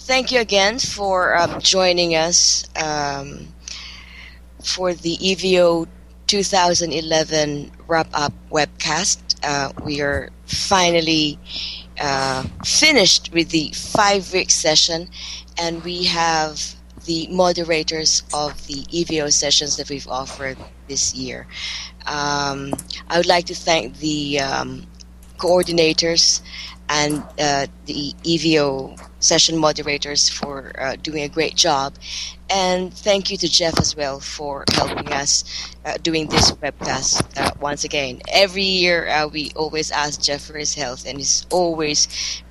thank you again for joining us for the EVO 2011 wrap-up webcast. We are finally finished with the 5-week session, and we have the moderators of the EVO sessions that we've offered this year. I would like to thank the coordinators and the EVO session moderators for doing a great job, and thank you to Jeff as well for helping us doing this webcast once again. Every year we always ask Jeff for his health, and he's always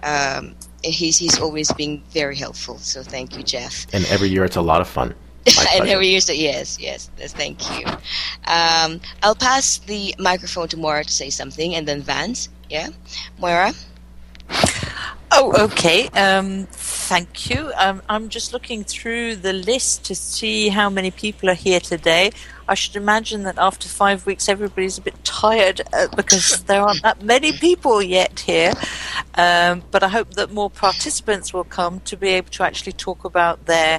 been very helpful, so thank you, Jeff. And every year it's a lot of fun. And every year, so yes, thank you. I'll pass the microphone to Moira to say something, and then Vance. Yeah, Moira? Oh, okay. Thank you. I'm just looking through the list to see how many people are here today. I should imagine that after 5 weeks, everybody's a bit tired because there aren't that many people yet here. But I hope that more participants will come to be able to actually talk about their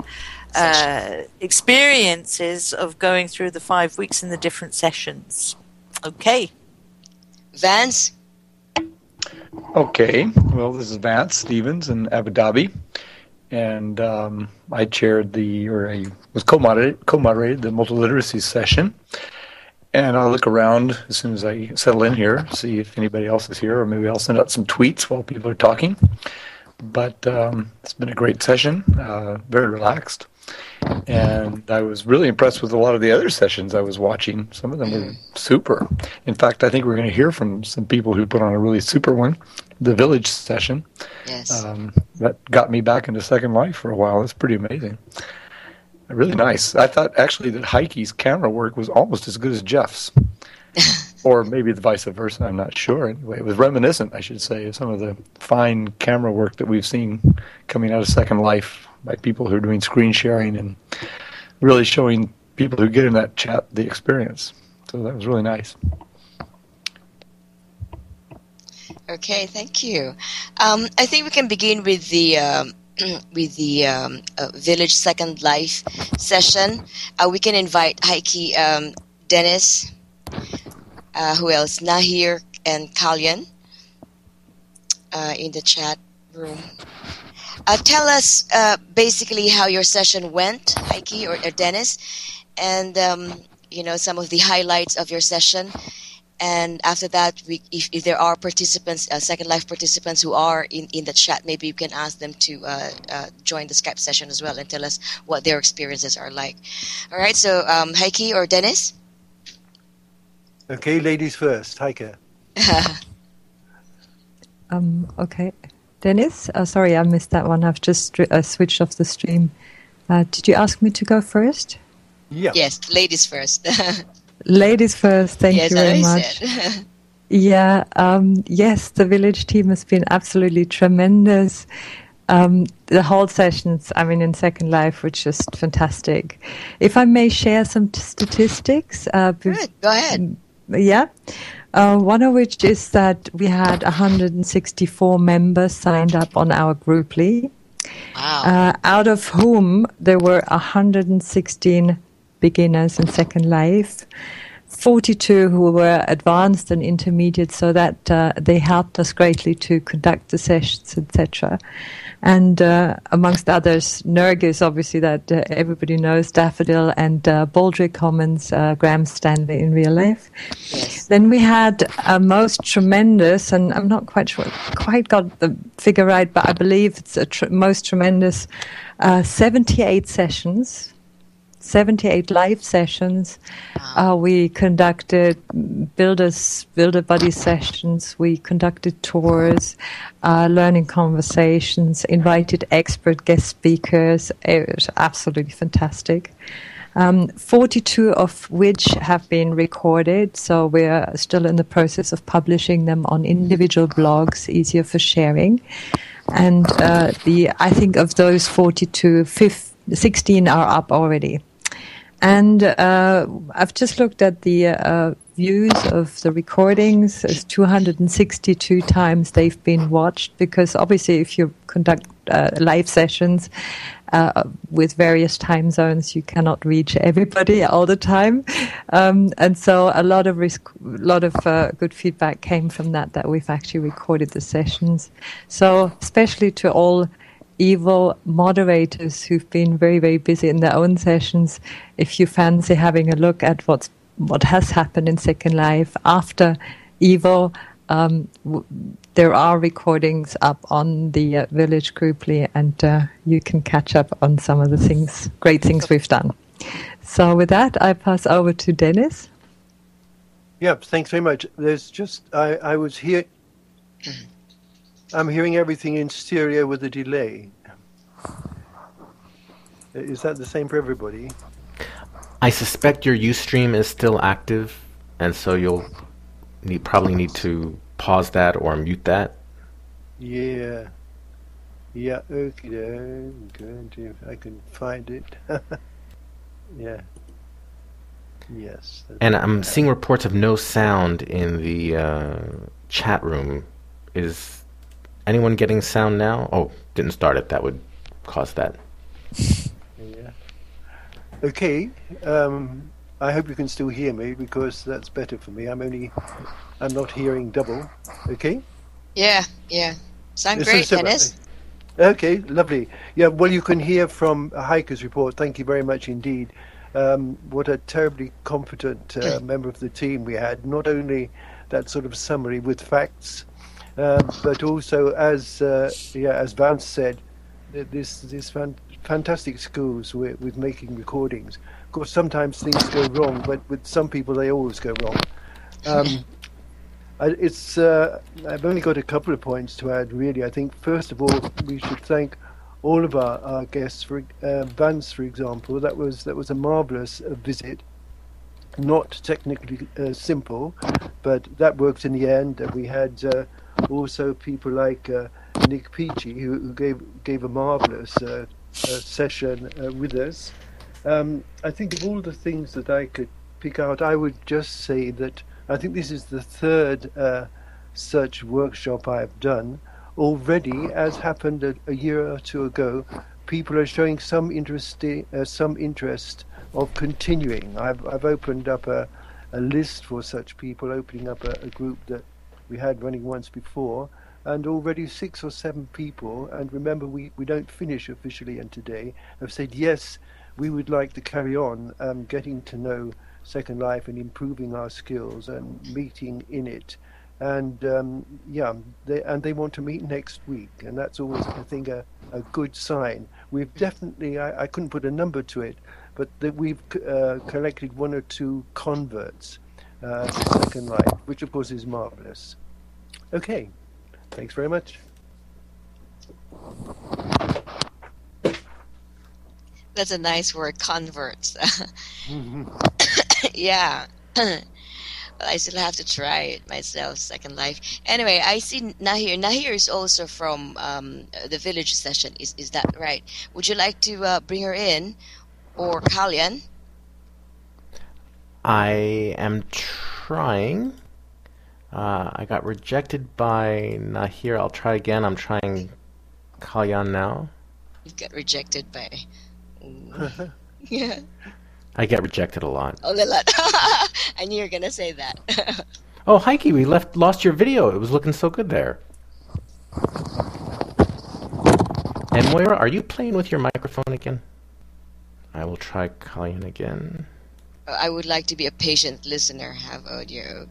experiences of going through the 5 weeks in the different sessions. Okay. Vance? Okay. Well, this is Vance Stevens in Abu Dhabi. And I chaired I was co-moderated the multiliteracy session. And I'll look around as soon as I settle in here, see if anybody else is here, or maybe I'll send out some tweets while people are talking. But it's been a great session, very relaxed. And I was really impressed with a lot of the other sessions I was watching. Some of them were super. In fact, I think we're going to hear from some people who put on a really super one, the village session. Yes. That got me back into Second Life for a while. It's pretty amazing. Really nice. I thought actually that Heike's camera work was almost as good as Jeff's. Or maybe the vice versa, I'm not sure. Anyway, it was reminiscent, I should say, of some of the fine camera work that we've seen coming out of Second Life by people who are doing screen sharing and really showing people who get in that chat the experience. So that was really nice. Okay, thank you. I think we can begin with the Village Second Life session. We can invite Heike, Dennis, who else? Nahir and Kalyan in the chat room. Tell us basically how your session went, Heike or Dennis, and some of the highlights of your session. And after that, if there are participants, Second Life participants who are in the chat, maybe you can ask them to join the Skype session as well and tell us what their experiences are like. All right, so Heike or Dennis? Okay, ladies first. Heike. Okay. Dennis? Sorry, I missed that one. I've just switched off the stream. Did you ask me to go first? Yeah. Yes, ladies first. Ladies first. Thank you very much. Yeah. Yes, the village team has been absolutely tremendous. The whole sessions, in Second Life, were just fantastic. If I may share some statistics. Good. Go ahead. Yeah. One of which is that we had 164 members signed up on our Grouply. Wow. Out of whom there were 116 beginners in Second Life, 42 who were advanced and intermediate, so that they helped us greatly to conduct the sessions, etc. And amongst others, Nergis, obviously, that everybody knows, Daffodil, and Baldrick Commons, Graham Stanley in real life. Yes. Then we had a most tremendous, and I'm not quite sure, quite got the figure right, but I believe it's a most tremendous 78 sessions. 78 live sessions. We conducted builder buddy sessions. We conducted tours, learning conversations, invited expert guest speakers. It was absolutely fantastic. 42 of which have been recorded, so we're still in the process of publishing them on individual blogs, easier for sharing. And I think of those 42, 16 are up already. And I've just looked at the views of the recordings. It's 262 times they've been watched, because obviously if you conduct live sessions with various time zones. You cannot reach everybody all the time, and so a lot of good feedback came from that we've actually recorded the sessions. So especially to all Evo moderators who've been very, very busy in their own sessions, if you fancy having a look at what has happened in Second Life after Evo, there are recordings up on the Village Grouply, and you can catch up on some of the great things we've done. So with that, I pass over to Dennis. Yeah, thanks very much. There's just I was here. I'm hearing everything in stereo with a delay. Is that the same for everybody? I suspect your Ustream is still active, and so you'll probably need to pause that or mute that. Yeah. Yeah, okay, good. If I can find it. Yeah. Yes. And I'm seeing reports of no sound in the chat room. Is anyone getting sound now? Oh, didn't start it. That would cause that. Yeah. Okay. I hope you can still hear me, because that's better for me. I'm not hearing double. Okay? Yeah. Sound great, Dennis. Okay, lovely. Yeah, well, you can hear from Heike's report. Thank you very much indeed. What a terribly competent member of the team we had. Not only that sort of summary with facts, but also, as Vance said, this fantastic skills with making recordings. Of course, sometimes things go wrong, but with some people they always go wrong. I've only got a couple of points to add, really. I think, first of all, we should thank all of our guests. For Vance, for example, that was a marvellous visit. Not technically simple, but that worked in the end. We had also people like Nick Peachy, who gave a marvellous session with us. I think of all the things that I could pick out, I would just say that I think this is the third such workshop I've done. Already, as happened a year or two ago, people are showing some interest of continuing. I've opened up a list for such people, opening up a group that we had running once before, and already 6 or 7 people, and remember we don't finish officially and today, have said yes, we would like to carry on getting to know Second Life and improving our skills and meeting in it. And they want to meet next week, and that's always, I think, a good sign. We've definitely, I couldn't put a number to it, but that we've collected 1 or 2 converts to Second Life, which of course is marvelous. Okay, thanks very much. That's a nice word, converts. Yeah. Well, I still have to try it myself, Second Life. Anyway, I see Nahir. Nahir is also from the village session. Is that right? Would you like to bring her in? Or Kalyan? I am trying. I got rejected by Nahir. I'll try again. I'm trying Kalyan now. You got rejected by... Yeah. I get rejected a lot. Oh, a lot. I knew you were going to say that. Oh, Heike, we lost your video. It was looking so good there. And Moira, are you playing with your microphone again? I will try Kalyan again. I would like to be a patient listener, have audio.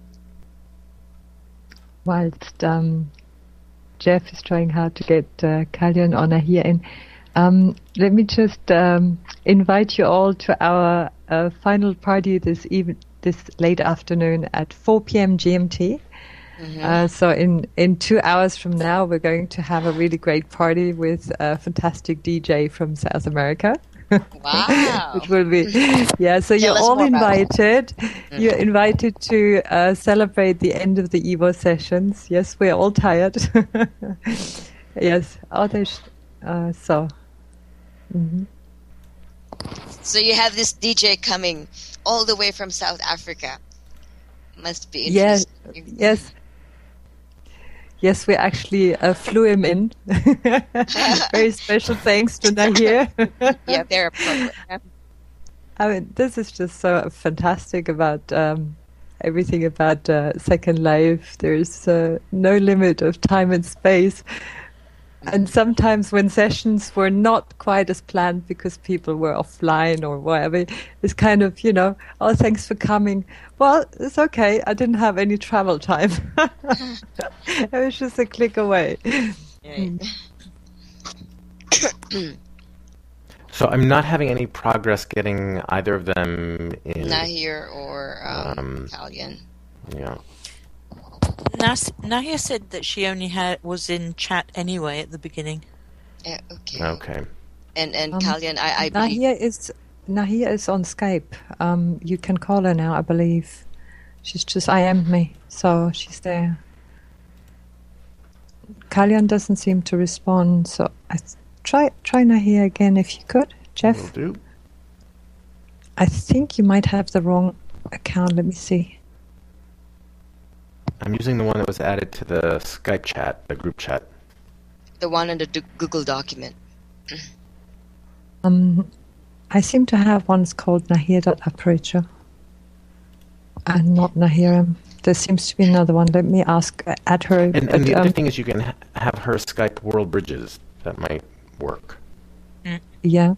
Whilst Jeff is trying hard to get Kalyan or Nahir in, let me just invite you all to our final party this late afternoon at 4 p.m. GMT. Mm-hmm. So in 2 hours from now, we're going to have a really great party with a fantastic DJ from South America. Wow. Which will be, yeah, so you're all invited. You're invited to celebrate the end of the Evo sessions. Yes, we're all tired. Yes. So. Mm-hmm. So you have this DJ coming all the way from South Africa. Must be interesting. Yes, we actually flew him in. Very special thanks to Nahir. Yeah, they're a program. I mean, this is just so fantastic about everything about Second Life. There's no limit of time and space. And sometimes when sessions were not quite as planned because people were offline or whatever, it's kind of, oh, thanks for coming. Well, it's okay. I didn't have any travel time. It was just a click away. So I'm not having any progress getting either of them in. Nahir or Kalyan. Yeah. Nahir said that she only was in chat anyway at the beginning. Yeah, okay. Okay. And Kalyan, I believe... Nahir is on Skype. You can call her now, I believe. She's just IM'd me, so she's there. Kalyan doesn't seem to respond, so try Nahir again if you could, Jeff. Will do. I think you might have the wrong account. Let me see. I'm using the one that was added to the Skype chat, the group chat. The one in the Google document. I seem to have one called Nahir.Aperture and not Nahiram. There seems to be another one. Let me add her. And the other thing is you can have her Skype World Bridges. That might work. Yeah.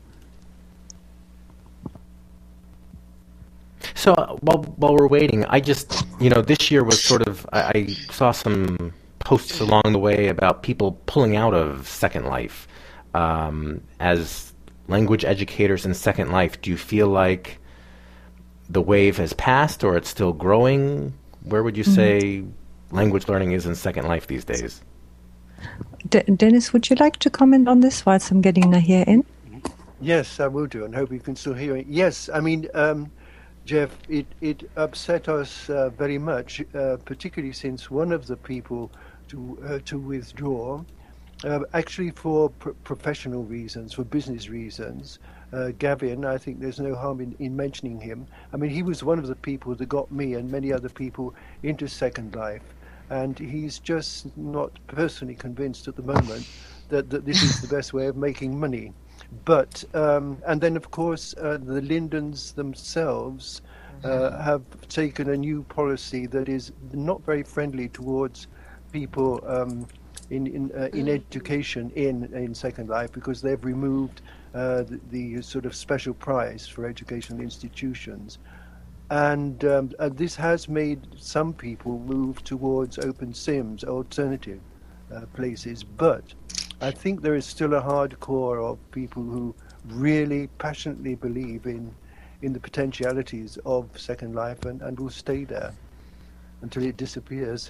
So while we're waiting, I just, this year was sort of, I saw some posts along the way about people pulling out of Second Life. As language educators in Second Life, do you feel like the wave has passed or it's still growing? Where would you say language learning is in Second Life these days? Dennis, would you like to comment on this whilst I'm getting Nahir in? Yes, I will do, and hope you can still hear me. Yes, I mean, Jeff, it upset us very much, particularly since one of the people to withdraw, actually for professional reasons, for business reasons. Gavin, I think there's no harm in mentioning him. I mean, he was one of the people that got me and many other people into Second Life, and he's just not personally convinced at the moment that this is the best way of making money. But and then of course the Lindens themselves have taken a new policy that is not very friendly towards people in education in Second Life, because they've removed the sort of special prize for educational institutions, and this has made some people move towards OpenSIMs, alternative places, but I think there is still a hardcore of people who really passionately believe in the potentialities of Second Life and will stay there until it disappears.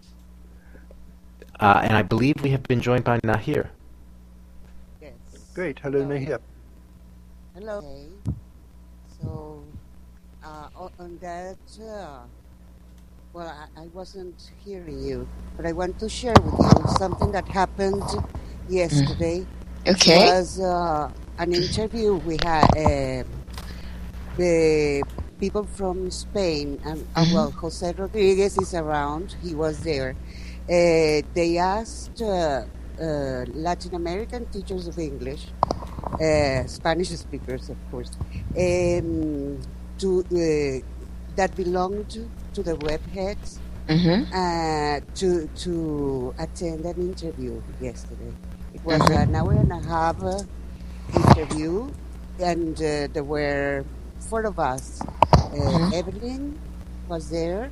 And I believe we have been joined by Nahir. Yes. Great. Hello, Nahir. Hello. Okay. So, on that, well, I wasn't hearing you, but I want to share with you something that happened yesterday. Okay. It was an interview we had. The people from Spain, and well, Jose Rodriguez is around. He was there. They asked Latin American teachers of English, Spanish speakers, of course, that belonged to the webheads to attend an interview yesterday. It was an hour and a half interview, and there were 4 of us. Evelyn was there,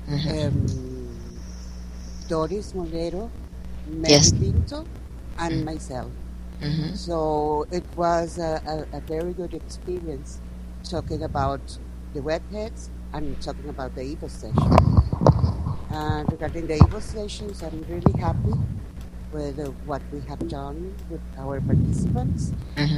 Doris Molero, Mary Pinto, and myself. So it was a very good experience talking about the webheads and talking about the EVO session. And regarding the EVO sessions, I'm really happy with what we have done with our participants,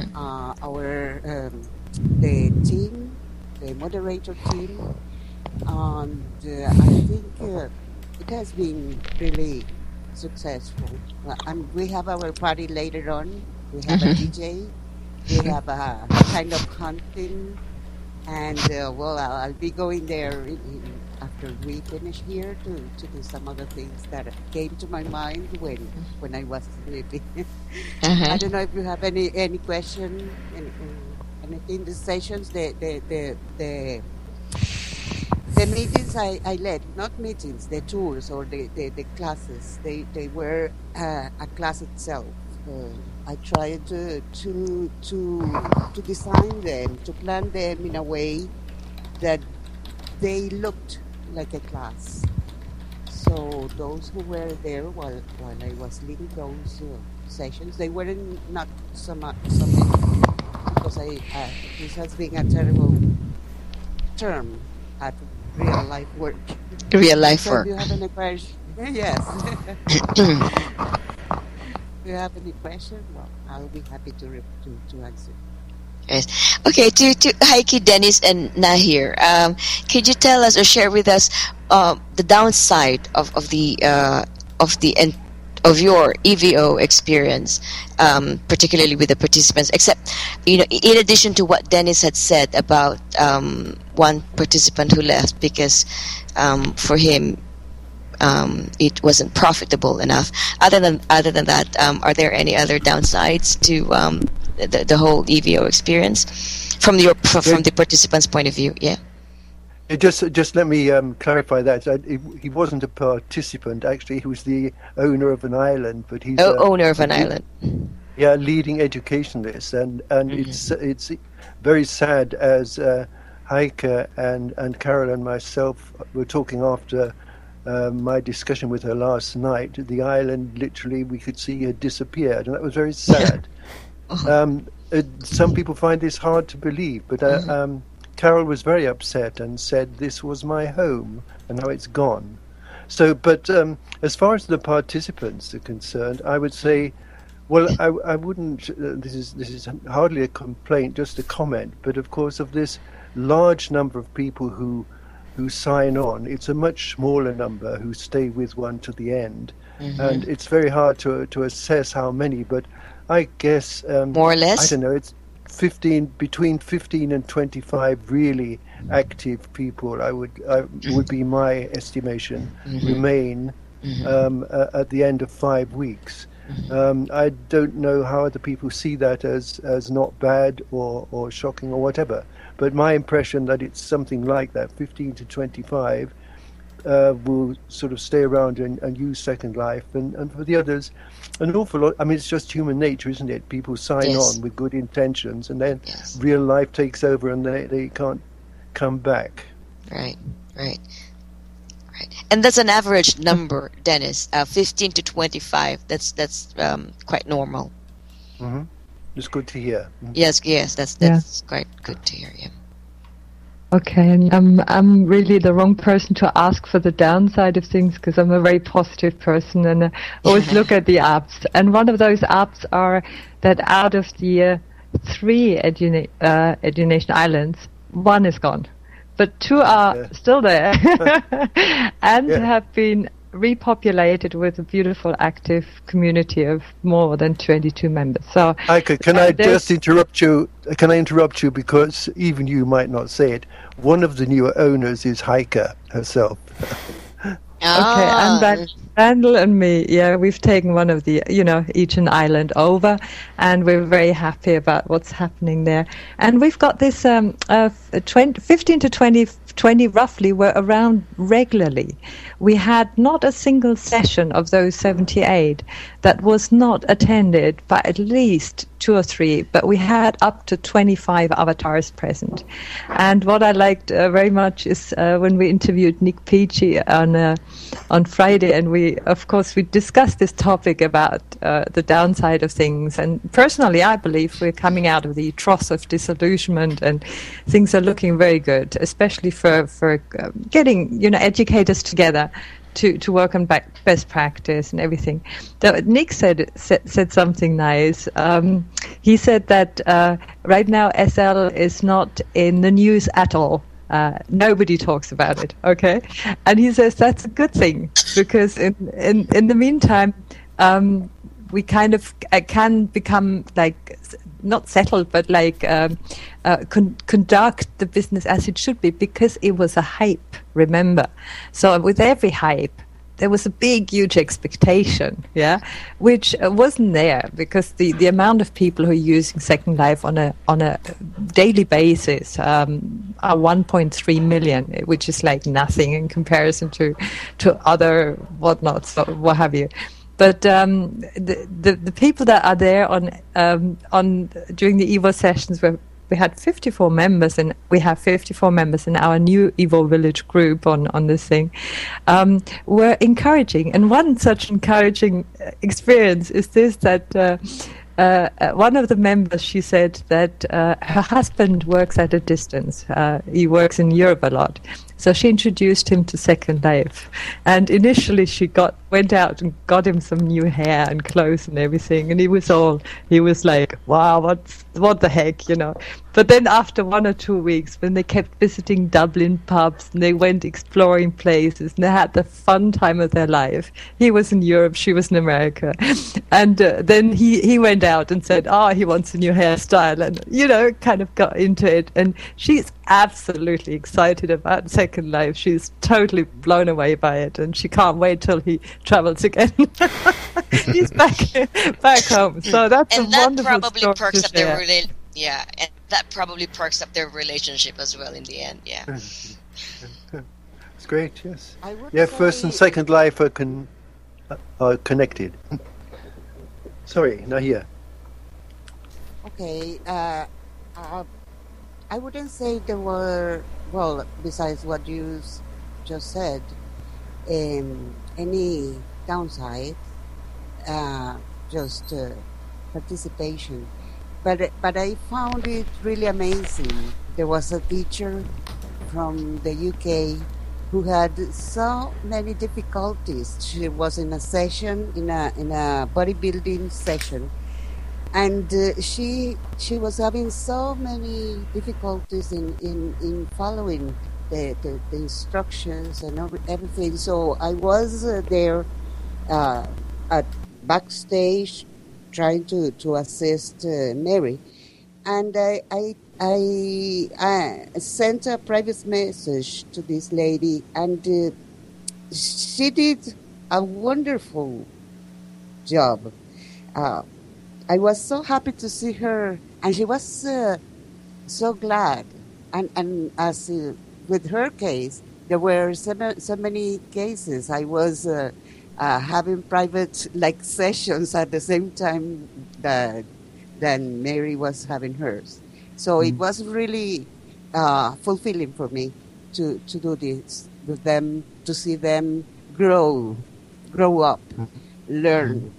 the team, the moderator team, and I think it has been really successful. And we have our party later on. We have a DJ. We have a kind of hunting. And, well, I'll be going there after we finish here to do some other things that came to my mind when I was sleeping. I don't know if you have any question, anything. The sessions, the meetings I led, not meetings, the tours or the classes, they were a class itself. I tried to design them, to plan them in a way that they looked like a class. So those who were there while I was leading those sessions, they weren't not so many, because this has been a terrible term at real life work. Real life so work. Do you have any question? Yes. Do you have any question? Well, I'll be happy to answer. Yes. Okay. To Heike, Dennis, and Nahir, could you tell us or share with us the downside of your EVO experience, particularly with the participants? Except, in addition to what Dennis had said about one participant who left because for him it wasn't profitable enough. Other than that, are there any other downsides to the whole EVO experience from the participants' point of view? Yeah. Just let me clarify that. He wasn't a participant. Actually, he was the owner of an island, but he's owner of an island. Yeah, leading educationalist, and it's very sad as Heike and Carol and myself were talking after my discussion with her last night. The island, literally, we could see had disappeared, and that was very sad. Some people find this hard to believe, but Carol was very upset and said, "This was my home, and now it's gone." So, but as far as the participants are concerned, I would say, well, I wouldn't. This is hardly a complaint, just a comment. But of course, of this large number of people who sign on, it's a much smaller number who stay with one to the end, and it's very hard to assess how many. But I guess more or less, I don't know. It's between 15 and 25 really active people. Would be my estimation remain at the end of 5 weeks. I don't know how other people see that as not bad or shocking or whatever. But my impression that it's something like that, 15 to 25, will sort of stay around and use Second Life. And for the others, an awful lot. I mean, it's just human nature, isn't it? People sign on with good intentions, and then real life takes over, and they can't come back. Right. And that's an average number, Dennis. 15 to 25. That's quite normal. Mm-hmm. It's good to hear. Mm-hmm. Yes. That's quite good to hear. Yeah. Okay, and I'm really the wrong person to ask for the downside of things, because I'm a very positive person and I always look at the apps. And one of those apps are that out of the 3 Edunation Islands, 1 is gone, but 2 are still there and have been repopulated with a beautiful active community of more than 22 members. So Heike, can I just interrupt you? Can I interrupt you, because even you might not say it, one of the newer owners is Heike herself. Okay, and Randall and me, we've taken one of the, each an island over, and we're very happy about what's happening there. And we've got this 15 to 20 roughly were around regularly. We had not a single session of those 78 that was not attended by at least 2 or 3, but we had up to 25 avatars present. And what I liked very much is when we interviewed Nick Peachy on Friday, and we discussed this topic about the downside of things. And personally, I believe we're coming out of the trough of disillusionment, and things are looking very good, especially for getting educators together to work on best practice and everything. Nick said something nice. He said that right now SL is not in the news at all. Nobody talks about it. Okay, and he says that's a good thing, because in the meantime, we kind of can become like not settled, but like conduct the business as it should be, because it was a hype. Remember, so with every hype, there was a big, huge expectation, which wasn't there, because the amount of people who are using Second Life on a daily basis are 1.3 million, which is like nothing in comparison to other whatnots, or what have you. But the people that are there on during the Evo sessions, where we had 54 members, and we have 54 members in our new Evo Village group on this thing, were encouraging. And one such encouraging experience is this, that one of the members, she said that her husband works at a distance. He works in Europe a lot. So she introduced him to Second Life. And initially she went out and got him some new hair and clothes and everything. And he was like, wow, what the heck, But then after 1 or 2 weeks, when they kept visiting Dublin pubs and they went exploring places and they had the fun time of their life. He was in Europe, she was in America. And then he went out and said, he wants a new hairstyle, and, kind of got into it. And she's absolutely excited about Second Life. She's totally blown away by it, and she can't wait till he travels again. He's back home. So that's and a that wonderful probably story perks to up their share. and that probably perks up their relationship as well in the end. Yeah, it's great. Yes. I would First and Second Life are connected. Sorry, not here. Okay. I wouldn't say there were, well, besides what you just said, any downside, just participation. But I found it really amazing. There was a teacher from the UK who had so many difficulties. She was in a session, in a bodybuilding session, and she was having so many difficulties in following the instructions and everything. So I was there at backstage trying to assist Mary, and I sent a private message to this lady, and she did a wonderful job. I was so happy to see her, and she was so glad. And as with her case, there were so many cases. I was having private sessions at the same time that Mary was having hers. So it was really fulfilling for me to do this with them, to see them grow up, learn,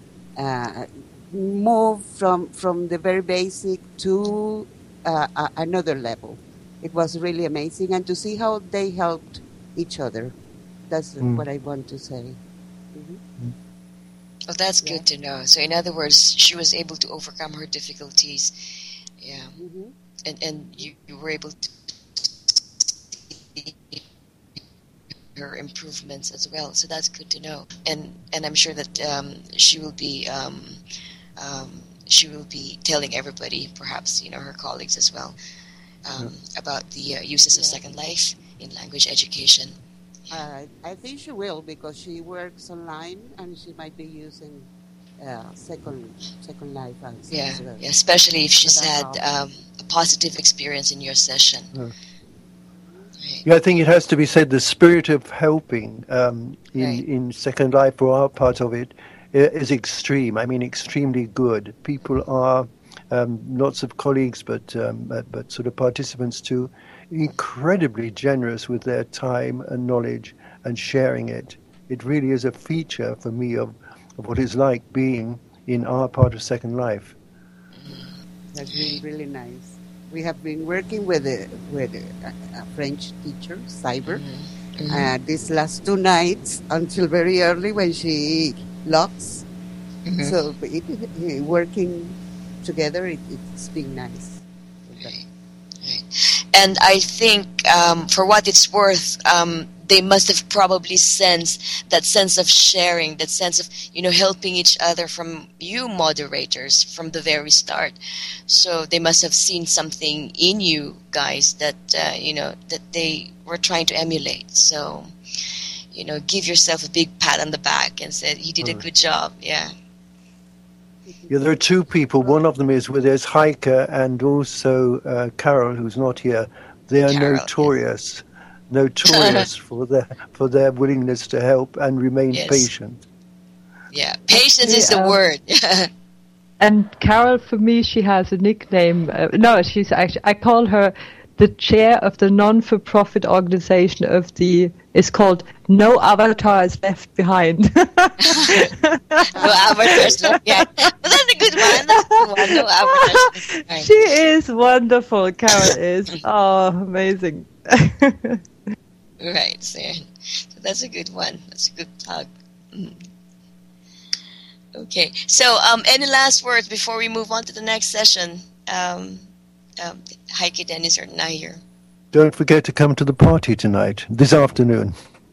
move from the very basic to another level. It was really amazing, and to see how they helped each other. That's what I want to say. Mm-hmm. Well, that's good to know. So, in other words, she was able to overcome her difficulties. Yeah. Mm-hmm. And you were able to see her improvements as well. So that's good to know. And I'm sure that she will be telling everybody, perhaps her colleagues as well, about the uses of Second Life in language education. I think she will, because she works online and she might be using Second Life. Especially if she's had a positive experience in your session. Yeah, I think it has to be said, the spirit of helping in Second Life, for our part of it, is extreme. I mean, extremely good. People are, lots of colleagues, but sort of participants too, incredibly generous with their time and knowledge and sharing it. It really is a feature for me of what it's like being in our part of Second Life. That's been really nice. We have been working with a French teacher, Cyber, these last 2 nights until very early when she locks. So working together, it's been nice. Right. And I think, for what it's worth, they must have probably sensed that sense of sharing, that sense of, helping each other from you moderators from the very start. So they must have seen something in you guys that, that they were trying to emulate. So, give yourself a big pat on the back and said, you did a good job. Yeah. Yeah, there are two people. One of them is there's Heike and also Carol, who's not here. They are notorious for their willingness to help and remain patient. Yeah, patience is the word. And Carol, for me, she has a nickname. She's actually, I call her the chair of the non-for-profit organization it's called No Avatars Left Behind. No Avatars Left Behind. Well, that's a good one. No Avatars Left Behind. She is wonderful, Carol is. Oh, amazing. Right, so that's a good one. That's a good plug. Okay, so any last words before we move on to the next session? Heike, Dennis, or Nahir? Don't forget to come to the party tonight, this afternoon.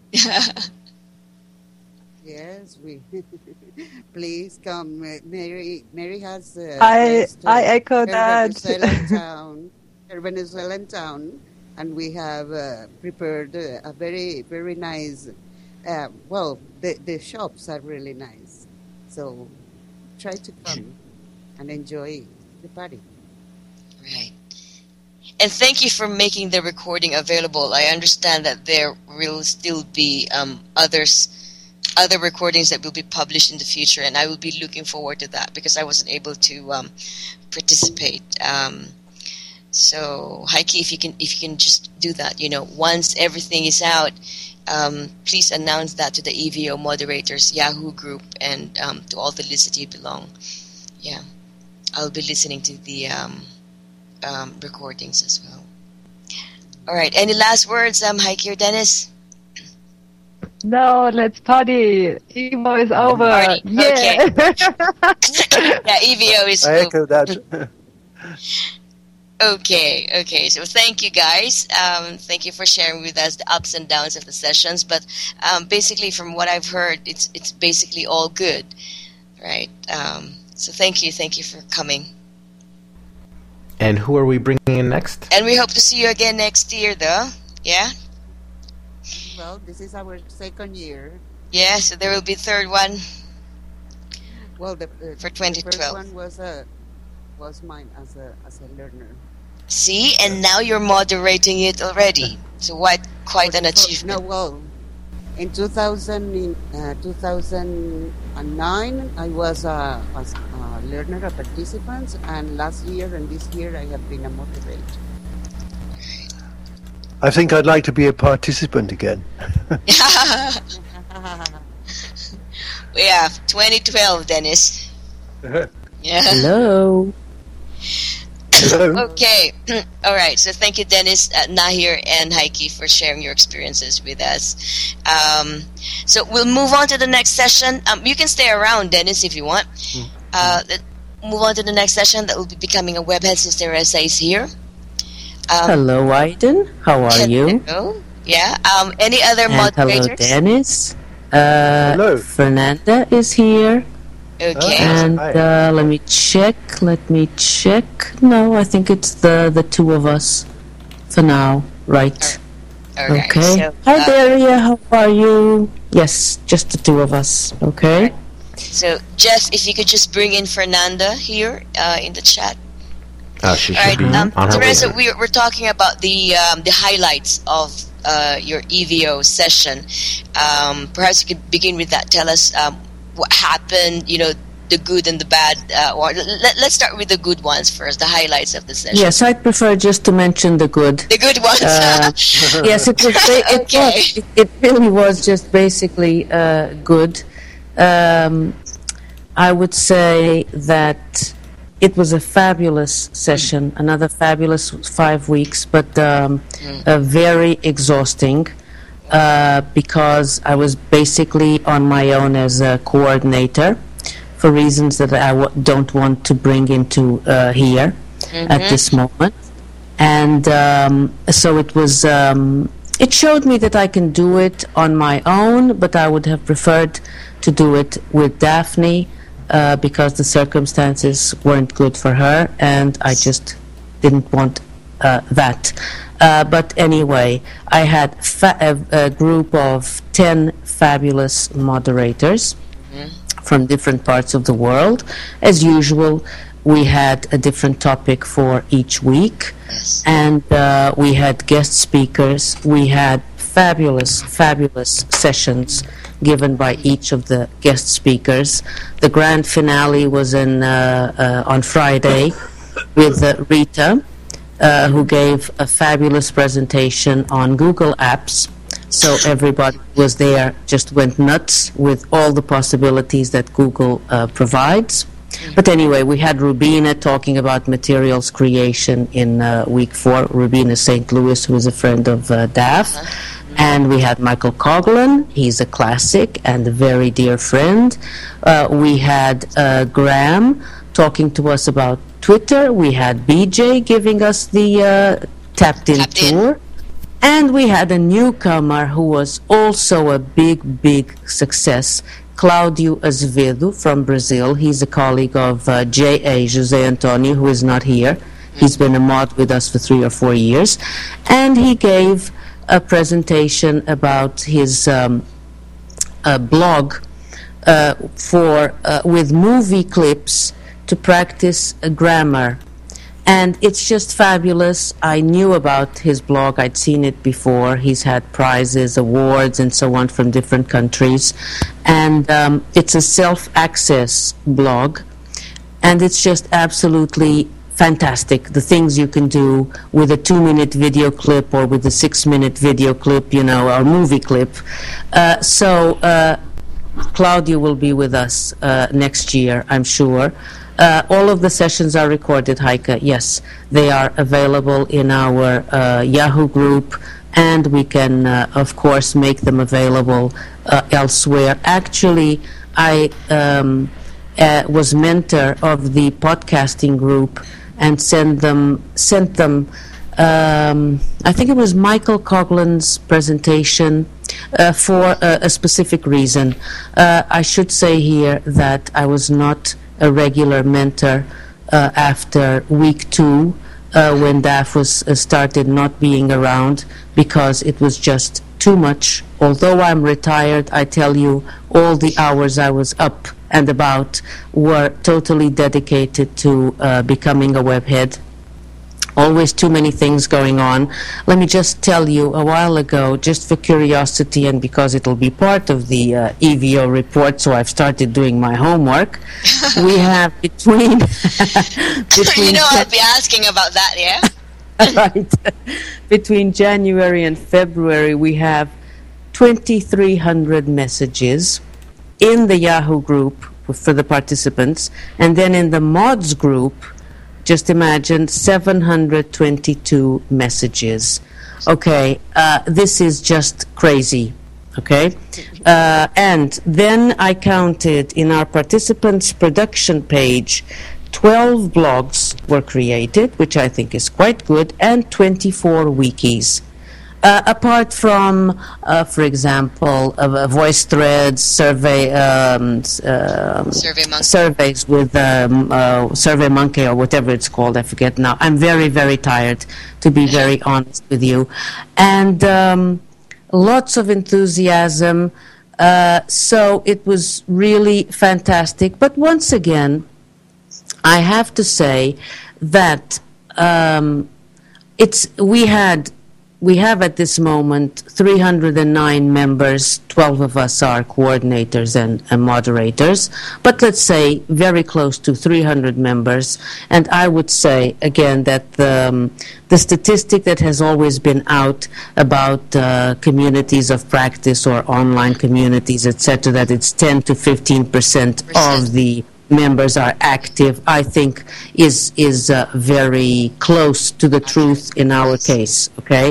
Yes, please come. Mary has. I echo that. Her Venezuelan town, and we have prepared a very, very nice. The shops are really nice, so try to come and enjoy the party. Right. And thank you for making the recording available. I understand that there will still be other recordings that will be published in the future, and I will be looking forward to that because I wasn't able to participate. So, Heike, if you can just do that, once everything is out, please announce that to the EVO moderators Yahoo group and to all the lists that you belong. Yeah, I'll be listening to the recordings as well. All right. Any last words, Heike or Dennis? No, let's party. EVO is over. Party. Yeah. Okay. Yeah, EVO is over. I echo that. Okay. So thank you, guys. Thank you for sharing with us the ups and downs of the sessions. But basically, from what I've heard, it's basically all good, right? So thank you for coming. And who are we bringing in next? And we hope to see you again next year, though. Yeah? Well, this is our second year. Yeah, so there will be a third one. Well, for 2012. The first one was mine as a learner. See, and now you're moderating it already. So quite an achievement. No, well, in 2009, I was a learner, a participant, and last year and this year I have been a moderator. I think I'd like to be a participant again. Yeah, 2012, Dennis. Yeah. Hello. Okay. All right. So thank you, Dennis, Nahir, and Heike for sharing your experiences with us. So we'll move on to the next session. You can stay around, Dennis, if you want. Let's move on to the next session. That will be becoming a webhead since Teresa is here. Hello, Aiden. How are you? Hello. Yeah. Any other and moderators? Hello, Dennis. Hello. Fernanda is here. Okay. And let me check. No, I think it's the two of us for now. Right. Okay. So, hi, Daria. How are you? Yes, just the two of us. Okay. So, Jeff, if you could just bring in Fernanda here in the chat. She should be on her Teresa, way. we're talking about the highlights of your EVO session. Perhaps you could begin with that. Tell us what happened, the good and the bad. Or let's start with the good ones first, the highlights of the session. Yes, I'd prefer just to mention the good. The good ones. Yes, it was. It really was just basically good. I would say that it was a fabulous session, another fabulous 5 weeks, but very exhausting because I was basically on my own as a coordinator for reasons that I don't want to bring into here at this moment. And so it was it showed me that I can do it on my own, but I would have preferred to do it with Daphne because the circumstances weren't good for her, and I just didn't want that. But anyway, I had a group of 10 fabulous moderators from different parts of the world. As usual, we had a different topic for each week, and we had guest speakers. We had fabulous sessions given by each of the guest speakers. The grand finale was on Friday with Rita, who gave a fabulous presentation on Google Apps. So everybody was there, just went nuts with all the possibilities that Google provides. But anyway, we had Rubina talking about materials creation in week 4. Rubina St. Louis, who is a friend of Daph. And we had Michael Coughlin. He's a classic and a very dear friend. We had Graham talking to us about Twitter. We had BJ giving us the Tapped In tour. And we had a newcomer who was also a big success, Claudio Azevedo from Brazil. He's a colleague of J.A. José Antonio, who is not here. He's been a mod with us for 3 or 4 years. And he gave a presentation about his blog with movie clips to practice grammar. And it's just fabulous. I knew about his blog. I'd seen it before. He's had prizes, awards, and so on from different countries. And it's a self-access blog. And it's just absolutely fantastic, the things you can do with a 2-minute video clip or with a 6-minute video clip, or movie clip. So Claudio will be with us next year, I'm sure. All of the sessions are recorded, Heike. Yes, they are available in our Yahoo group, and we can, of course, make them available elsewhere. Actually, I was mentor of the podcasting group and sent them I think it was Michael Coughlin's presentation for a specific reason. I should say here that I was not a regular mentor after week 2 when Daph was started not being around, because it was just too much. Although I'm retired, I tell you, all the hours I was up and about were totally dedicated to becoming a webhead. Always too many things going on. Let me just tell you, a while ago, just for curiosity and because it'll be part of the EVO report, so I've started doing my homework, we have between I'll be asking about that, yeah? Right. Between January and February, we have 2,300 messages in the Yahoo group for the participants, and then in the mods group, just imagine 722 messages. Okay, this is just crazy. Okay, and then I counted in our participants production page, 12 blogs were created, which I think is quite good, and 24 wikis. Apart from, for example, voice threads, surveys with SurveyMonkey or whatever it's called, I forget now. I'm very, very tired, to be very honest with you. And lots of enthusiasm. So it was really fantastic. But once again, I have to say that we have at this moment 309 members. 12 of us are coordinators and moderators, but let's say very close to 300 members. And I would say again that the statistic that has always been out about communities of practice or online communities, etc., that it's 10 to 15% of the members are active, I think is very close to the truth in our case. Okay,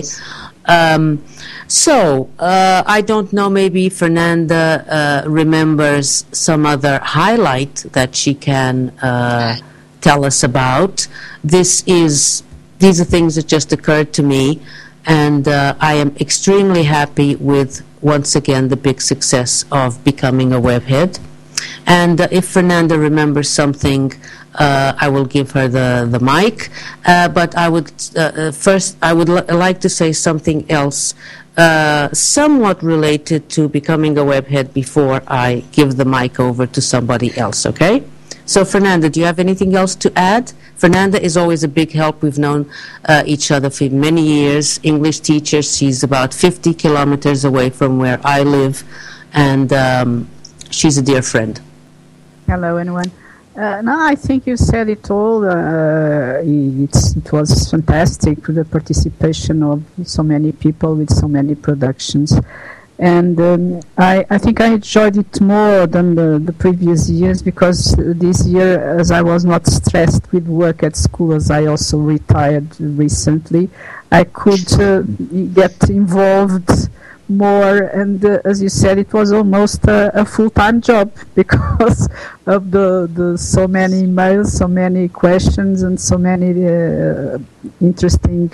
so I don't know, maybe Fernanda remembers some other highlight that she can tell us about. These are things that just occurred to me. and I am extremely happy with, once again, the big success of becoming a webhead. And if Fernanda remembers something, I will give her the mic. But I would first, I would like to say something else, somewhat related to becoming a webhead before I give the mic over to somebody else, okay? So, Fernanda, do you have anything else to add? Fernanda is always a big help. We've known each other for many years. English teacher. She's about 50 kilometers away from where I live, and she's a dear friend. Hello, everyone. No, I think you said it all. It was fantastic, the participation of so many people with so many productions. And I think I enjoyed it more than the previous years, because this year, as I was not stressed with work at school, as I also retired recently, I could get involved more, and as you said, it was almost a full-time job because of the so many emails, so many questions, and so many interesting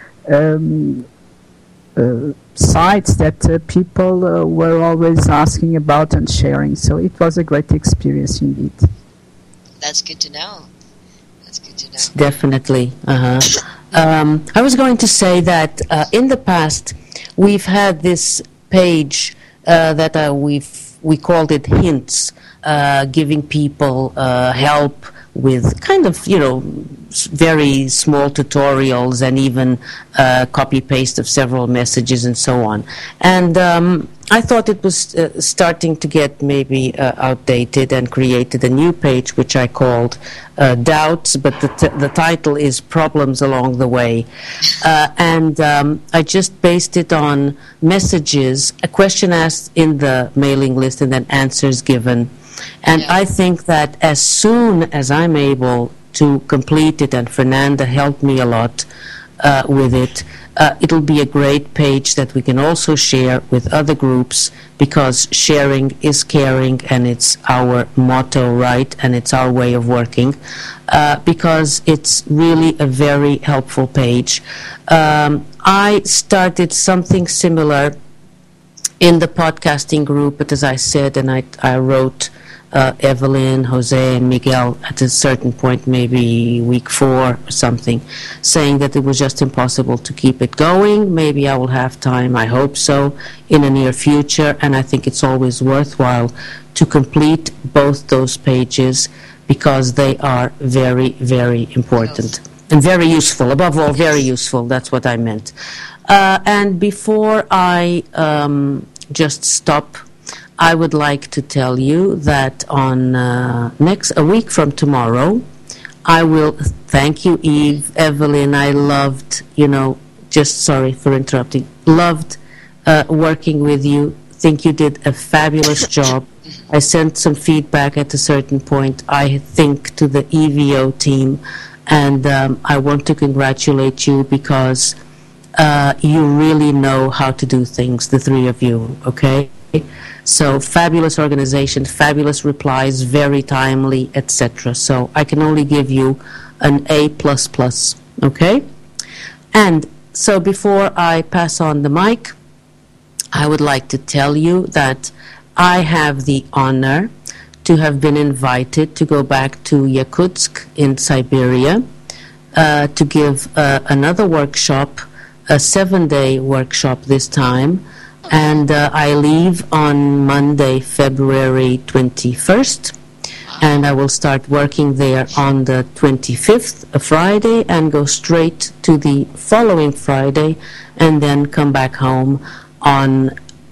sites that people were always asking about and sharing. So it was a great experience indeed. That's good to know. That's good to know. Definitely. I was going to say that in the past we've had this page that we called it Hints, giving people help with kind of, very small tutorials and even copy-paste of several messages and so on. And I thought it was starting to get maybe outdated, and created a new page which I called Doubts, but the title is Problems Along the Way. And I just based it on messages, a question asked in the mailing list, and then answers given. And I think that as soon as I'm able to complete it, and Fernanda helped me a lot with it, it'll be a great page that we can also share with other groups, because sharing is caring, and it's our motto, right? And it's our way of working, because it's really a very helpful page. I started something similar in the podcasting group, but as I said, and I wrote Evelyn, Jose, and Miguel at a certain point, maybe week 4 or something, saying that it was just impossible to keep it going. Maybe I will have time, I hope so, in the near future, and I think it's always worthwhile to complete both those pages, because they are very, very important and very useful. Above all, very useful. That's what I meant. And before I just stop, I would like to tell you that on a week from tomorrow, I will thank you, Eve, Evelyn. I loved, just sorry for interrupting, loved working with you. Think you did a fabulous job. I sent some feedback at a certain point, I think, to the EVO team, and I want to congratulate you, because you really know how to do things, the three of you, okay? So fabulous organization, fabulous replies, very timely, etc. So I can only give you an A++, okay? And so before I pass on the mic, I would like to tell you that I have the honor to have been invited to go back to Yakutsk in Siberia to give another workshop, a 7-day workshop this time. And I leave on Monday, February 21st, and I will start working there on the 25th, a Friday, and go straight to the following Friday, and then come back home on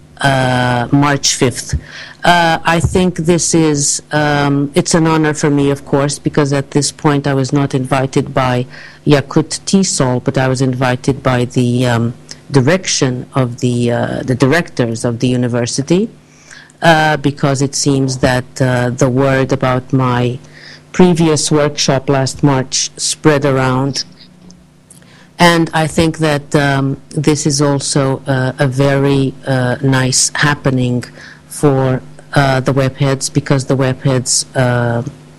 March 5th. I think this is, it's an honor for me, of course, because at this point I was not invited by Yakut TESOL, but I was invited by the direction of the directors of the university, because it seems that the word about my previous workshop last March spread around, and I think that this is also a very nice happening for the webheads, because the webheads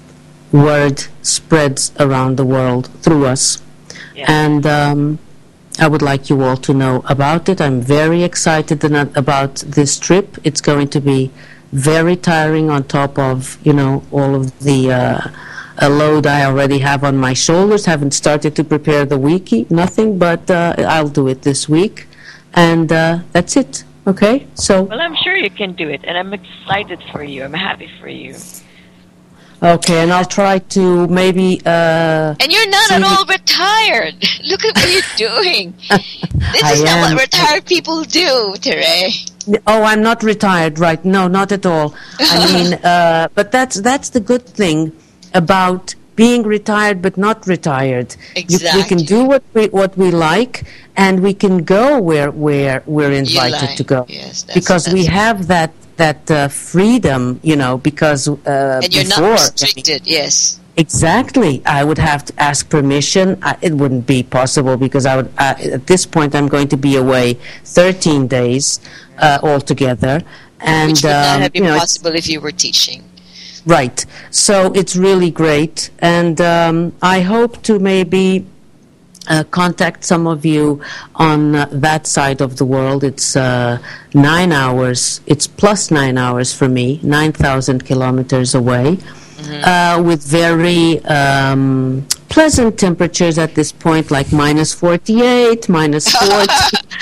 word spreads around the world through us. And I would like you all to know about it. I'm very excited about this trip. It's going to be very tiring on top of, all of the load I already have on my shoulders. Haven't started to prepare the wiki, nothing, but I'll do it this week. And that's it. Okay? Well, I'm sure you can do it, and I'm excited for you. I'm happy for you. Okay, and I'll try to maybe... and you're not at all retired. Look at what you're doing. This is not what retired people do, Tere. Oh, I'm not retired, right? No, not at all. I mean, but that's the good thing about being retired but not retired. Exactly. We can do what we like, and we can go where we're invited to go. Yes, because we have that freedom, because and you're not restricted. Yes. Exactly. I would have to ask permission. It wouldn't be possible because I would. At this point, I'm going to be away 13 days altogether, and which would not have been possible if you were teaching. Right. So it's really great, and I hope to maybe contact some of you on that side of the world. It's 9 hours. It's plus 9 hours for me, 9,000 kilometers away. With very pleasant temperatures at this point, like minus 48, minus 40.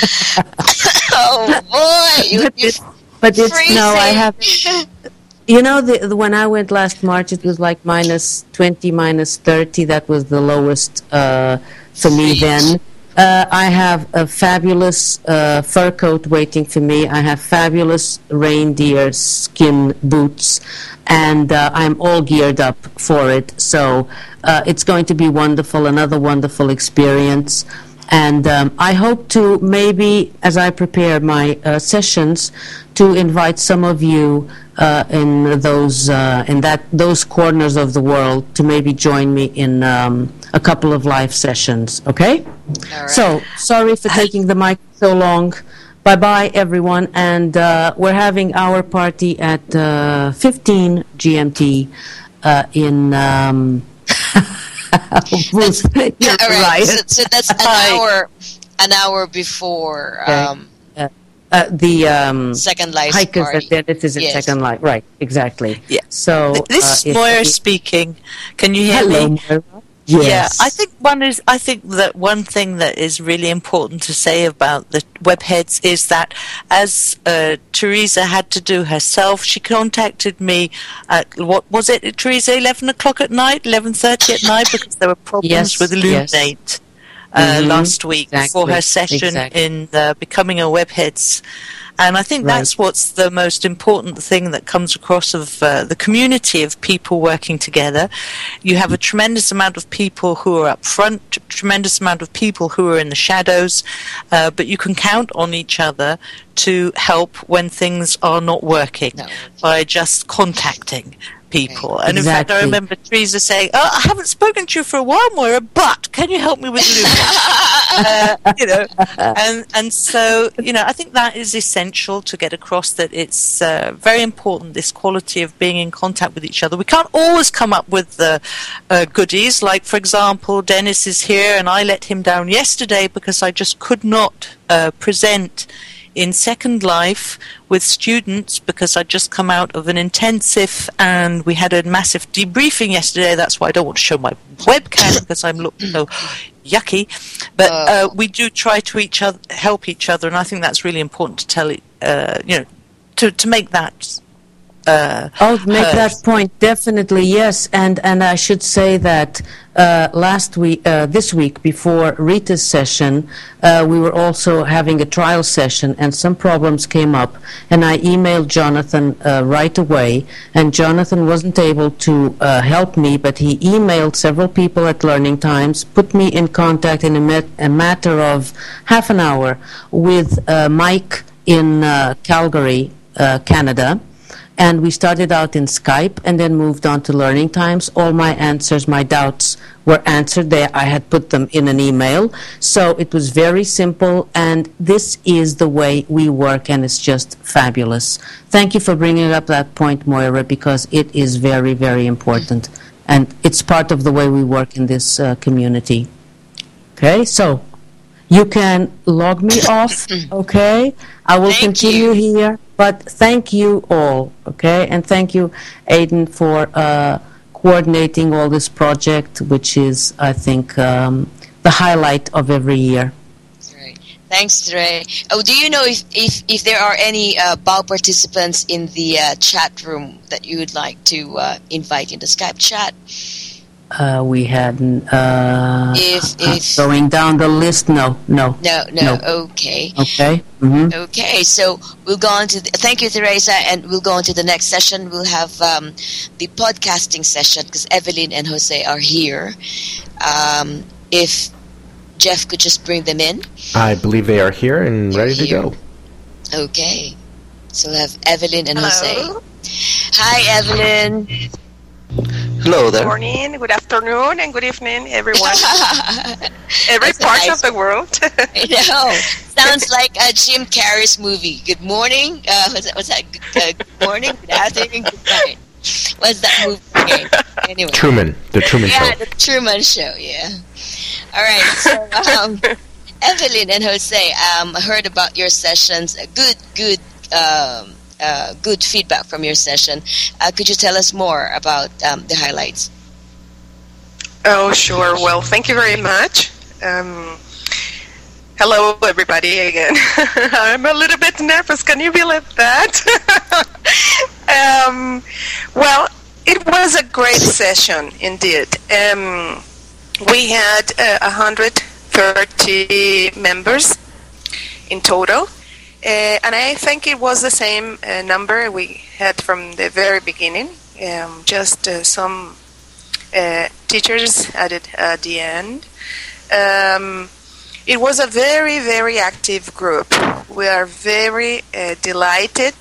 Oh boy! But it's no, I have. When I went last March, it was like minus 20, minus 30. That was the lowest for me then. I have a fabulous fur coat waiting for me. I have fabulous reindeer skin boots, and I'm all geared up for it. So it's going to be wonderful, another wonderful experience. And I hope to maybe, as I prepare my sessions, to invite some of you in those corners of the world to maybe join me in a couple of live sessions. Okay? All right. So sorry for taking the mic so long. Bye bye, everyone. And we're having our party at 15 GMT in. Right. So that's an hour before the Second Life hikers party. that this is at Second Life. Right, exactly. Yeah. So this is Moira speaking. Can you hear hello, me? Moira. Yeah, Yes. I think that one thing that is really important to say about the webheads is that, as Teresa had to do herself, she contacted me at, what was it, Teresa, 11 o'clock at night, 11:30 at night, because there were problems with Illuminate last week for her session in Becoming a Webheads. And I think that's what's the most important thing that comes across of the community of people working together. You have a tremendous amount of people who are up front, a tremendous amount of people who are in the shadows, but you can count on each other to help when things are not working by just contacting people. And in fact, I remember Teresa saying, I haven't spoken to you for a while, Moira, but can you help me with Lumen? And so, I think that is essential to get across, that it's very important, this quality of being in contact with each other. We can't always come up with the goodies. Like, for example, Dennis is here, and I let him down yesterday because I just could not present in Second Life with students because I'd just come out of an intensive and we had a massive debriefing yesterday. That's why I don't want to show my webcam because I'm looking so yucky. But we do try to help each other, and I think that's really important to tell to make that. Make that point, definitely, yes. And I should say that this week before Rita's session, we were also having a trial session, and some problems came up. And I emailed Jonathan right away, and Jonathan wasn't able to help me, but he emailed several people at Learning Times, put me in contact in a matter of half an hour with Mike in Calgary, Canada. And we started out in Skype and then moved on to Learning Times. All my answers, my doubts were answered there. I had put them in an email. So it was very simple, and this is the way we work, and it's just fabulous. Thank you for bringing up that point, Moira, because it is very, very important. And it's part of the way we work in this community. Okay, so You can log me off, okay? I will continue here, but thank you all, okay? And thank you, Aidan, for coordinating all this project, which is, I think, the highlight of every year. Right. Thanks, Tere. Oh, do you know if there are any BOW participants in the chat room that you would like to invite in the Skype chat? We hadn't. If going down the list, no. Okay. Okay. Mm-hmm. Okay. So we'll go on to. Thank you, Teresa, and we'll go on to the next session. We'll have the podcasting session because Evelyn and Jose are here. If Jeff could just bring them in. I believe they are here and ready to go. Okay. So we'll have Evelyn and Jose. Hi, Evelyn. Hello there. Good morning, good afternoon, and good evening, everyone. Every part of the world. I know. Sounds like a Jim Carrey's movie. Good morning. What's that? Good morning, good afternoon, good night. What's that movie again? Anyway. The Truman Show. Yeah, the Truman Show, yeah. All right, so Evelyn and Jose, I heard about your sessions. Good feedback from your session. Could you tell us more about the highlights? Oh, sure. Well, thank you very much. Hello, everybody, again. I'm a little bit nervous. Can you believe that? Well, it was a great session, indeed. We had 130 members in total. And I think it was the same number we had from the very beginning, just some teachers added at the end. It was a very, very active group. We are very delighted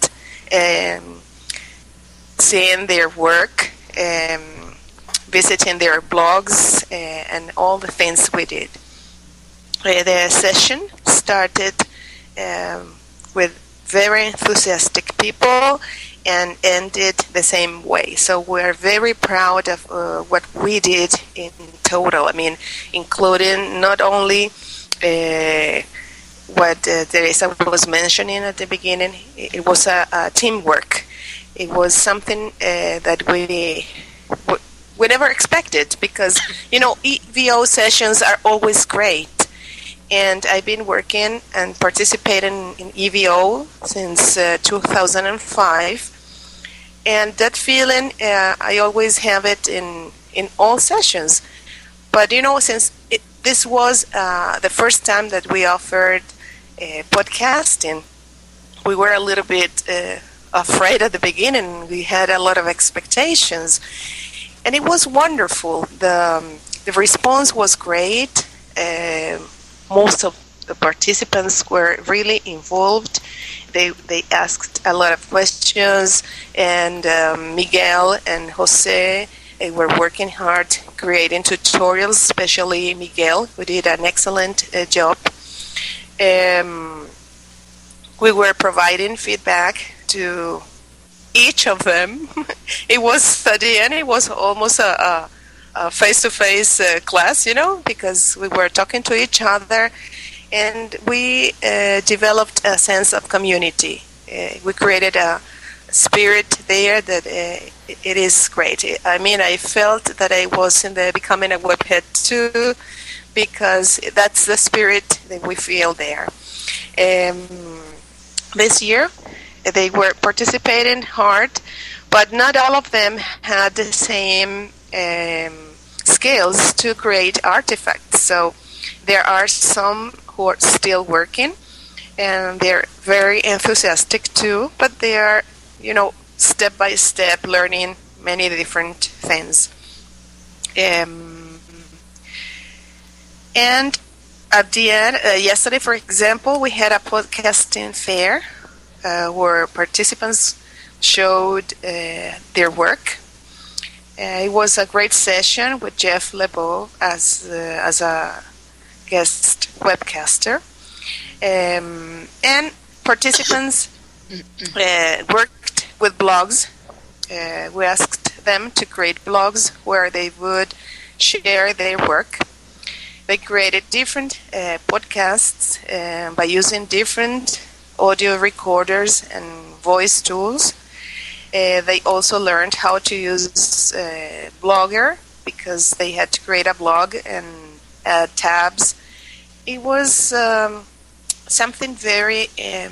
seeing their work, visiting their blogs, and all the things we did. The session started with very enthusiastic people and ended the same way. So we're very proud of what we did in total. I mean, including not only what Teresa was mentioning at the beginning, it was a teamwork. It was something that we never expected because, EVO sessions are always great. And I've been working and participating in EVO since 2005. And that feeling, I always have it in all sessions. But, since this was the first time that we offered podcasting, we were a little bit afraid at the beginning. We had a lot of expectations. And it was wonderful. The response was great. Most of the participants were really involved. They asked a lot of questions, and Miguel and Jose were working hard creating tutorials, especially Miguel, who did an excellent job. We were providing feedback to each of them. It was at the end, it was almost a face-to-face class, because we were talking to each other, and we developed a sense of community. We created a spirit there that it is great. I mean, I felt that I was becoming a webhead too, because that's the spirit that we feel there. This year, they were participating hard, but not all of them had the same skills to create artifacts. So there are some who are still working, and they're very enthusiastic too, but they are, step by step learning many different things. And at the end, yesterday, for example, we had a podcasting fair where participants showed their work. It was a great session with Jeff LeBeau as a guest webcaster. And participants worked with blogs. We asked them to create blogs where they would share their work. They created different podcasts by using different audio recorders and voice tools. They also learned how to use Blogger, because they had to create a blog and add tabs. It was something very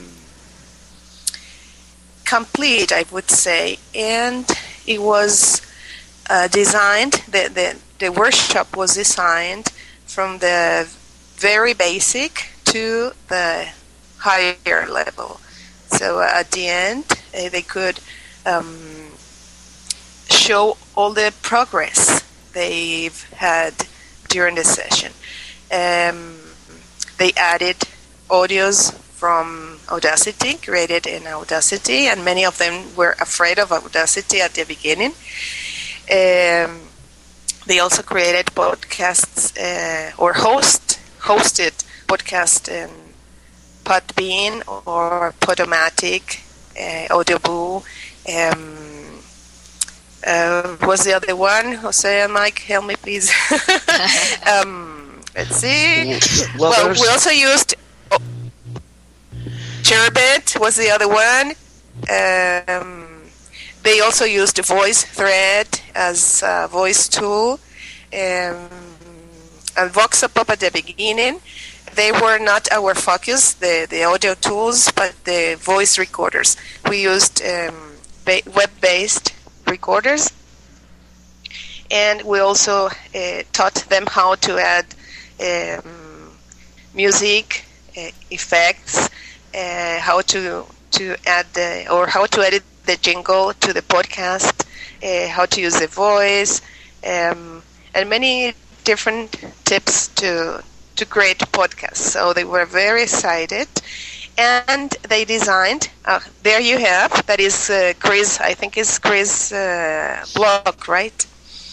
complete, I would say, and it was designed, the workshop was designed from the very basic to the higher level. So at the end, they could show all the progress they've had during the session. They added audios from Audacity, created in Audacity, and many of them were afraid of Audacity at the beginning. They also created podcasts or hosted podcasts in Podbean or Podomatic, Audioboo. What's the other one? Jose and Mike, help me please. Let's see. Well, we also used Sherbet was the other one. They also used VoiceThread as a voice tool, and Voxopop at the beginning. They were not our focus, the audio tools, but the voice recorders. We used web-based recorders, and we also taught them how to add music effects, how to add how to edit the jingle to the podcast, how to use the voice, and many different tips to create podcasts. So they were very excited, and they designed. There you have. That is Chris. I think it's Chris' blog, right?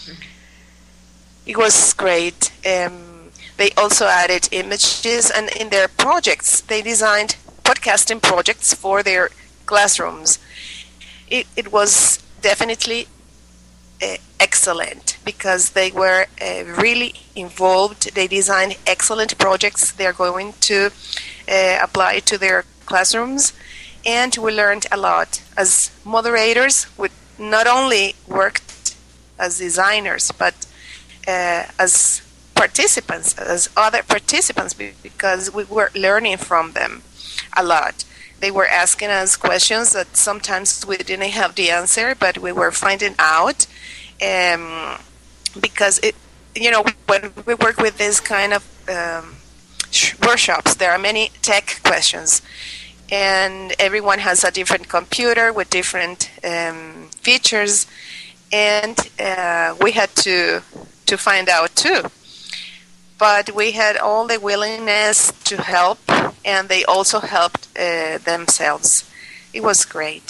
It was great. They also added images, and in their projects, they designed podcasting projects for their classrooms. It was definitely excellent, because they were really involved. They designed excellent projects they're going to apply to their classrooms, and we learned a lot. As moderators, we not only worked as designers, but as participants, as other participants, because we were learning from them a lot. They were asking us questions that sometimes we didn't have the answer, but we were finding out. Because when we work with this kind of workshops, there are many tech questions, and everyone has a different computer with different features, and we had to find out too. But we had all the willingness to help, and they also helped themselves. It was great.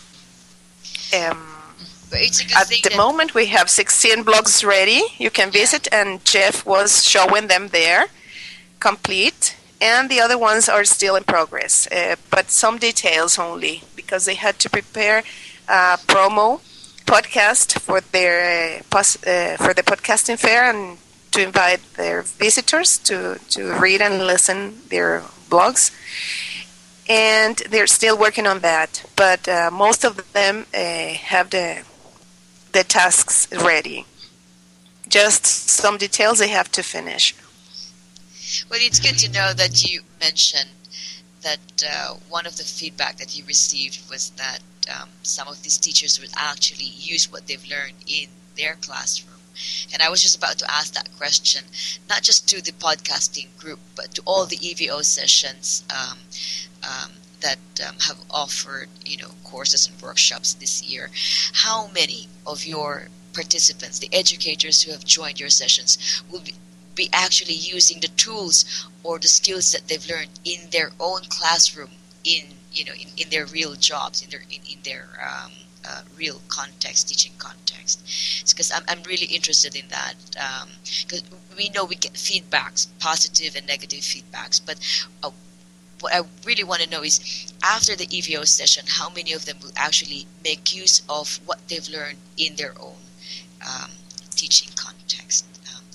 At the moment, we have 16 blogs ready. You can visit, and Jeff was showing them there, complete, and the other ones are still in progress, but some details only, because they had to prepare a promo podcast for their for the podcasting fair, and to invite their visitors to read and listen their blogs. And they're still working on that, but most of them have the tasks ready. Just some details they have to finish. Well, it's good to know that you mentioned that one of the feedback that you received was that some of these teachers would actually use what they've learned in their classroom. And I was just about to ask that question, not just to the podcasting group, but to all the EVO sessions that have offered, courses and workshops this year. How many of your participants, the educators who have joined your sessions, will be actually using the tools or the skills that they've learned in their own classroom, in their real jobs, in their real context, teaching context? Because I'm really interested in that, because we know we get feedbacks, positive and negative feedbacks, but what I really want to know is, after the EVO session, how many of them will actually make use of what they've learned in their own teaching context?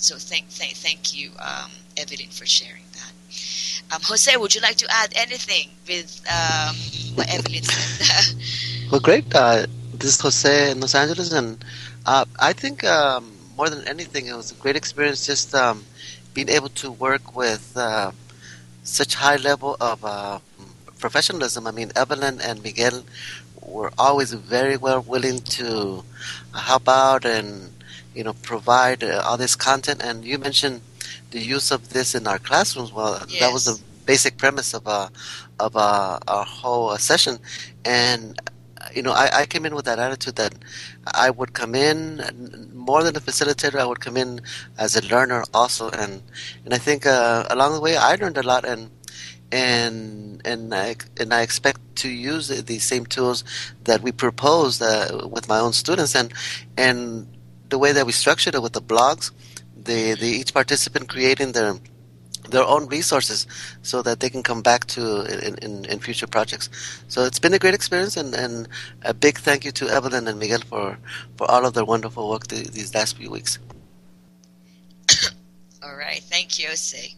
So thank you, Evelyn, for sharing that. Jose, would you like to add anything with what Evelyn said? Well, great. This is Jose in Los Angeles, and I think more than anything, it was a great experience just being able to work with such high level of professionalism. I mean, Evelyn and Miguel were always very well willing to help out and provide all this content. And you mentioned the use of this in our classrooms. Well, Yes. that was the basic premise of our whole session. And I came in with that attitude that I would come in more than a facilitator. I would come in as a learner also, and I think along the way I learned a lot, and I expect to use these same tools that we proposed with my own students, and the way that we structured it with the blogs, each participant creating their own resources so that they can come back to in future projects. So it's been a great experience, and a big thank you to Evelyn and Miguel for all of their wonderful work these last few weeks. All right, thank you, Jose.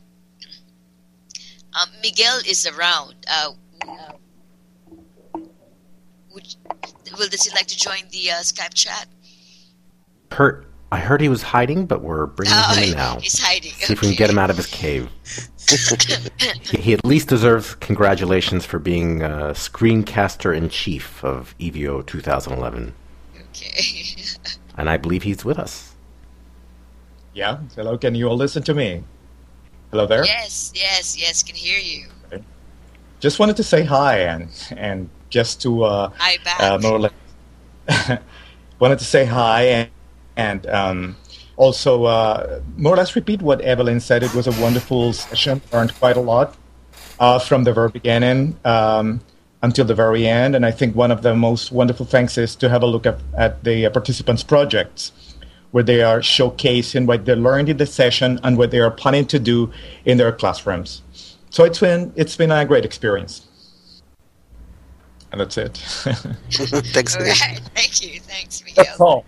Miguel is around. Does he like to join the Skype chat? I heard he was hiding, but we're bringing him in now. He's hiding. See if we can get him out of his cave. He at least deserves congratulations for being screencaster-in-chief of EVO 2011. Okay. And I believe he's with us. Yeah. Hello, can you all listen to me? Hello there? Yes, can hear you. Okay. Just wanted to say hi and just to hi back. more or less wanted to say hi and also more or less repeat what Evelyn said. It was a wonderful session. Learned quite a lot from the very beginning until the very end. And I think one of the most wonderful things is to have a look at the participants' projects, where they are showcasing what they learned in the session and what they are planning to do in their classrooms. So it's been a great experience. And that's it. Thanks, Miguel. All right. Thanks, Miguel. That's all.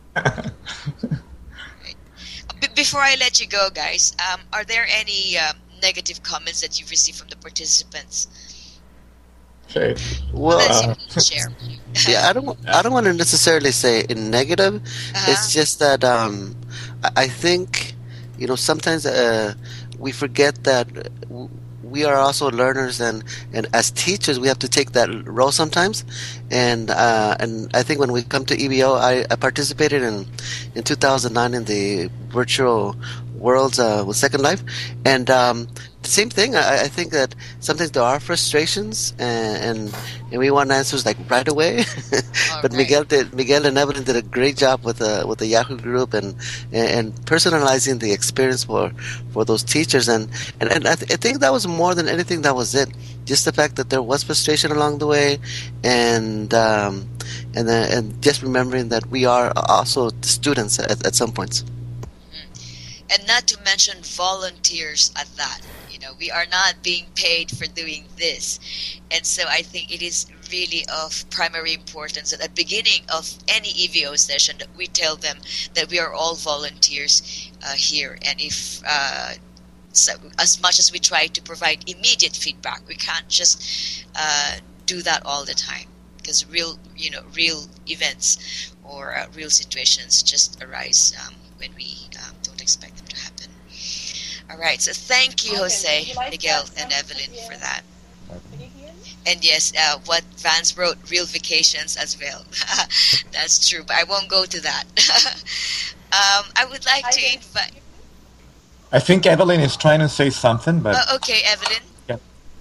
Before I let you go, guys, are there any negative comments that you've received from the participants? Okay. Well, share. Yeah, I don't want to necessarily say in negative. It's just that I think sometimes we forget that we are also learners, and as teachers we have to take that role sometimes. And I think when we come to EVO, I participated in 2009 in the virtual worlds with Second Life, and the same thing. I think that sometimes there are frustrations, and we want answers like right away. But right. Miguel and Evelyn did a great job with the Yahoo group and personalizing the experience for those teachers, and I think that was more than anything. That was it. Just the fact that there was frustration along the way, and just remembering that we are also students at some points. And not to mention volunteers at that. We are not being paid for doing this. And so I think it is really of primary importance that at the beginning of any EVO session that we tell them that we are all volunteers here. And if so as much as we try to provide immediate feedback, we can't just do that all the time, because real events or real situations just arise when we don't expect them to happen. All right, so thank you, Jose, Miguel, and Evelyn for that. And yes, what Vance wrote, real vacations as well. That's true, but I won't go to that. I would like to invite... I think Evelyn is trying to say something, but... okay, Evelyn. Yeah.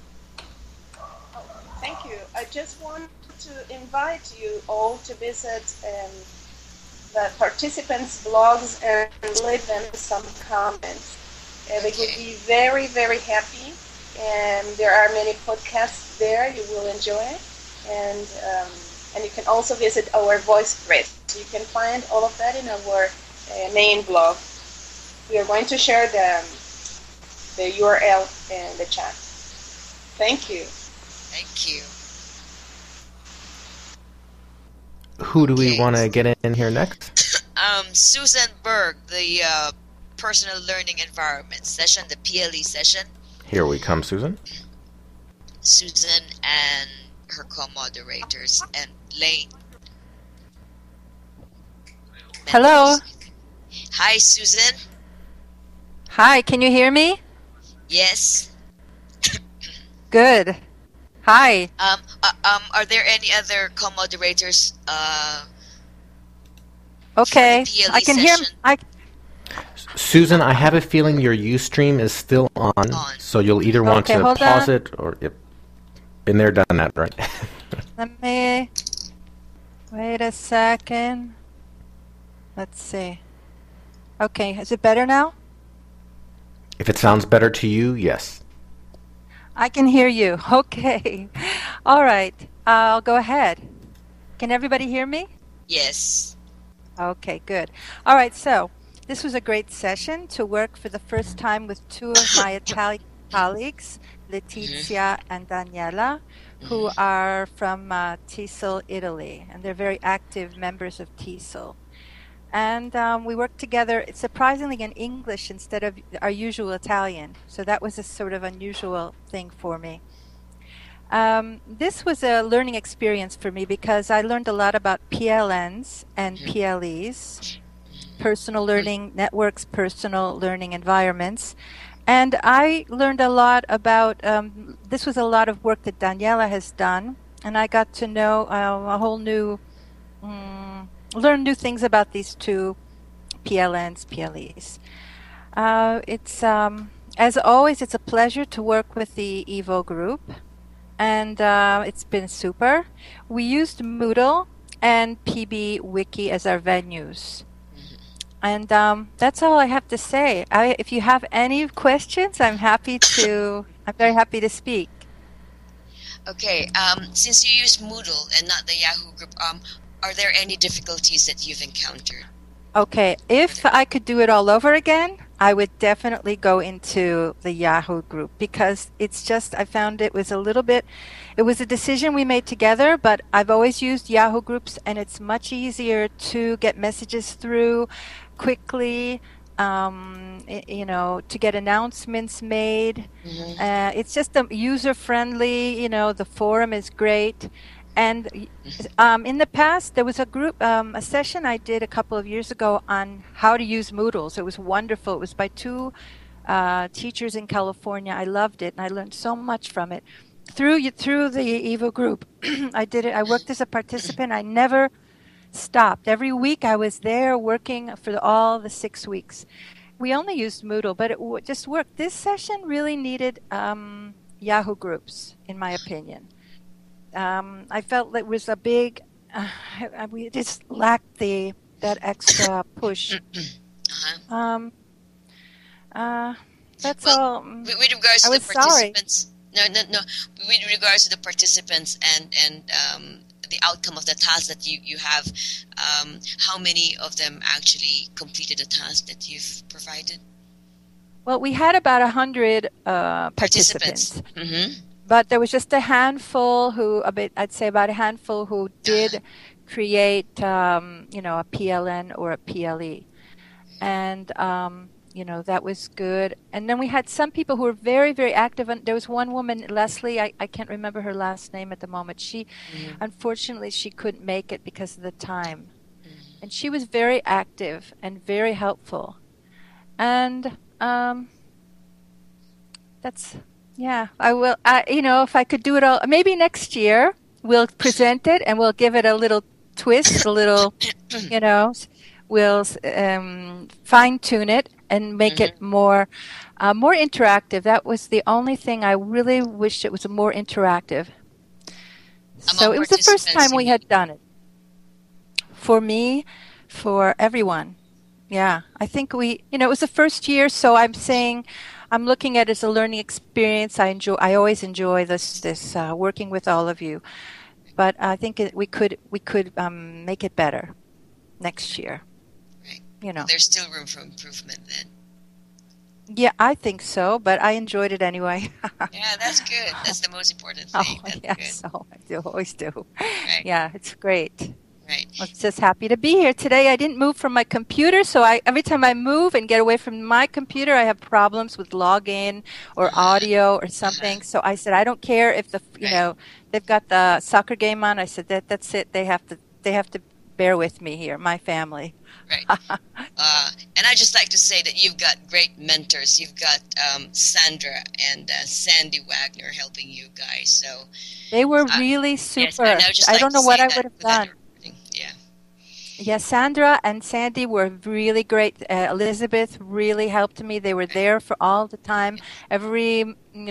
Thank you. I just want to invite you all to visit the participants' blogs and leave them some comments. They would be very, very happy, and there are many podcasts there you will enjoy, and you can also visit our voice thread. You can find all of that in our main blog. We are going to share the URL in the chat. Thank you. Thank you. Who do we want to get in here next? Susan Berg, the personal learning environment session, the PLE session. Here we come, Susan. Susan and her co-moderators and Lane. Hello. Hi, Susan. Hi, can you hear me? Yes. Good. Hi. Are there any other co-moderators? Okay, I can hear. Susan, I have a feeling your Ustream is still on, so you'll either want to pause it or... Yep. Been there, done that, right? Let me... Wait a second. Let's see. Okay, is it better now? If it sounds better to you, yes. I can hear you. Okay. All right. I'll go ahead. Can everybody hear me? Yes. Okay, good. All right, so this was a great session to work for the first time with two of my Italian colleagues, Letizia and Daniela, who are from TESOL, Italy, and they're very active members of TESOL. And we worked together, surprisingly, in English instead of our usual Italian. So that was a sort of unusual thing for me. This was a learning experience for me because I learned a lot about PLNs and PLEs, personal learning networks, personal learning environments. And I learned a lot about, this was a lot of work that Daniela has done, and I got to know a whole new, learn new things about these two PLNs, PLEs. It's, as always, it's a pleasure to work with the EVO group, and it's been super. We used Moodle and PB Wiki as our venues. And that's all I have to say. If you have any questions, I'm very happy to speak. Okay, since you use Moodle and not the Yahoo group, are there any difficulties that you've encountered? Okay, if I could do it all over again, I would definitely go into the Yahoo group because it's just, I found it was it was a decision we made together, but I've always used Yahoo groups and it's much easier to get messages through quickly, to get announcements made. It's just user-friendly, the forum is great. And in the past, there was a session I did a couple of years ago on how to use Moodles. It was wonderful. It was by two teachers in California. I loved it, and I learned so much from it. Through the EVO group, I did it. I worked as a participant. I never stopped. Every week I was there working for all the 6 weeks. We only used Moodle, but it just worked. This session really needed Yahoo groups, in my opinion. I felt it was a big, we just lacked that extra push. That's all. With regards to the participants, no. With regards to the participants and the outcome of the task that you have, how many of them actually completed the task that you've provided? Well, we had about 100 participants. But there was just a handful I'd say about a handful who did create, a PLN or a PLE. And, that was good. And then we had some people who were very, very active. And there was one woman, Leslie, I can't remember her last name at the moment. Unfortunately, she couldn't make it because of the time. And she was very active and very helpful. And that's... Yeah, I will. If I could do it all, maybe next year we'll present it and we'll give it a little twist, we'll fine tune it and make it more interactive. That was the only thing I really wished it was more interactive. So it was the first time we had done it. For me, for everyone. Yeah, I think it was the first year, so I'm looking at it as a learning experience. I always enjoy this working with all of you, but I think we could make it better next year. Right. There's still room for improvement then. Yeah, I think so, but I enjoyed it anyway. Yeah, that's good. That's the most important thing. Good. So I always do. Right. Yeah, it's great. Right. I was just happy to be here today. I didn't move from my computer, so every time I move and get away from my computer, I have problems with login or audio or something. So I said, I don't care if they've got the soccer game on. I said that's it. They have to bear with me here, my family. Right. And I just like to say that you've got great mentors. You've got Sandra and Sandy Wagner helping you guys. So they were really super. Yes, I don't know what I would have done. Yeah. Yeah, Sandra and Sandy were really great. Elizabeth really helped me. They were there for all the time, every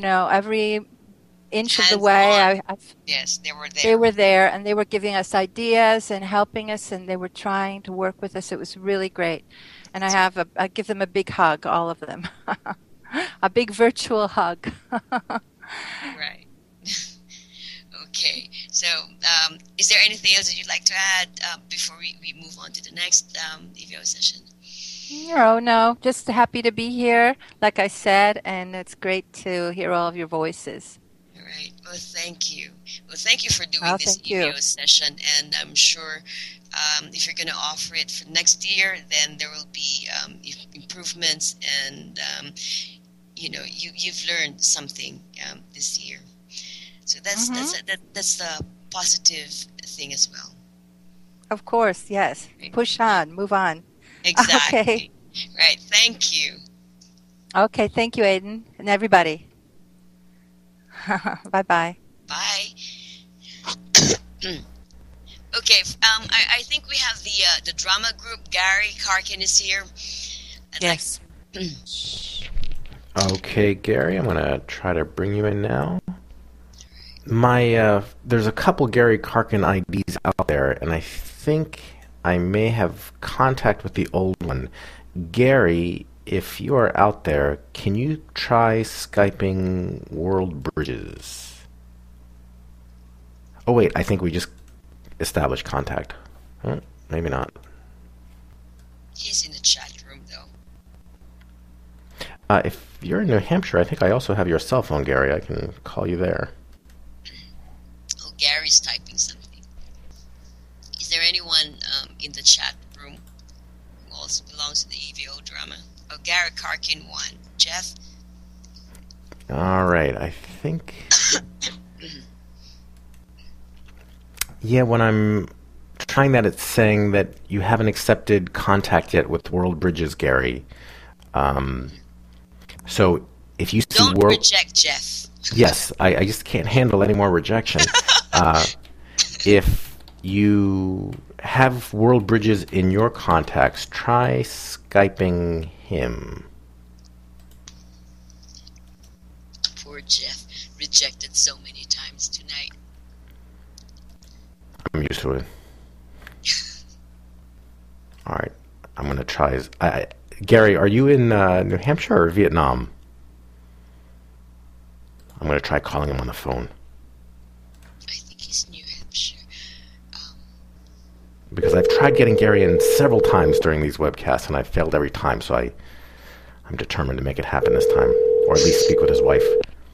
inch of the way. Yes, they were there. They were there, and they were giving us ideas and helping us, and they were trying to work with us. It was really great, and I give them a big hug, all of them, a big virtual hug. Right. Okay. So, is there anything else that you'd like to add before we move on to the next EVO session? No, just happy to be here, like I said, and it's great to hear all of your voices. All right. Well, thank you. Well, thank you for doing this EVO session, and I'm sure if you're going to offer it for next year, then there will be improvements, and you've learned something this year. So that's the positive thing as well. Of course, yes. Right. Push on, move on. Exactly. Okay. Right. Thank you. Okay. Thank you, Aiden, and everybody. Bye-bye. Bye. Okay. I think we have the drama group. Gary Karkin is here. Yes. Okay, Gary, I'm going to try to bring you in now. There's a couple Gary Karkin IDs out there, and I think I may have contact with the old one. Gary, if you are out there, can you try Skyping World Bridges? Oh, wait, I think we just established contact. Maybe not. He's in the chat room, though. If you're in New Hampshire, I think I also have your cell phone, Gary. I can call you there. Gary's typing something. Is there anyone in the chat room who also belongs to the EVO drama? Oh, Gary Karkin 1. Jeff? All right, I think... Yeah, when I'm trying that, it's saying that you haven't accepted contact yet with World Bridges, Gary. So if you see Don't reject Jeff. Yes, I just can't handle any more rejection. If you have World Bridges in your contacts, try Skyping him. Poor Jeff, rejected so many times tonight. I'm used to it. All right, I'm going to try. Gary, are you in New Hampshire or Vietnam? I'm going to try calling him on the phone. I think he's New Hampshire. Because I've tried getting Gary in several times during these webcasts, and I've failed every time, so I'm determined to make it happen this time, or at least speak with his wife.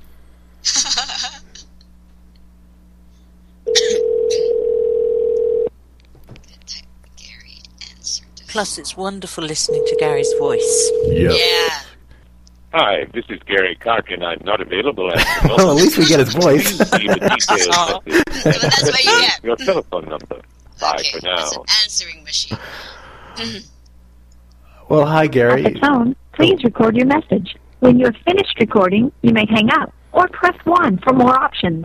Plus, it's wonderful listening to Gary's voice. Yep. Yeah. Hi, this is Gary Karkin. I'm not available at the moment. Well, at least we get his voice. Please leave the details Well, that's what you get. Your telephone number. Bye for now. It's an answering machine. Well, hi, Gary. At the tone, please record your message. When you have finished recording, you may hang up or press 1 for more options.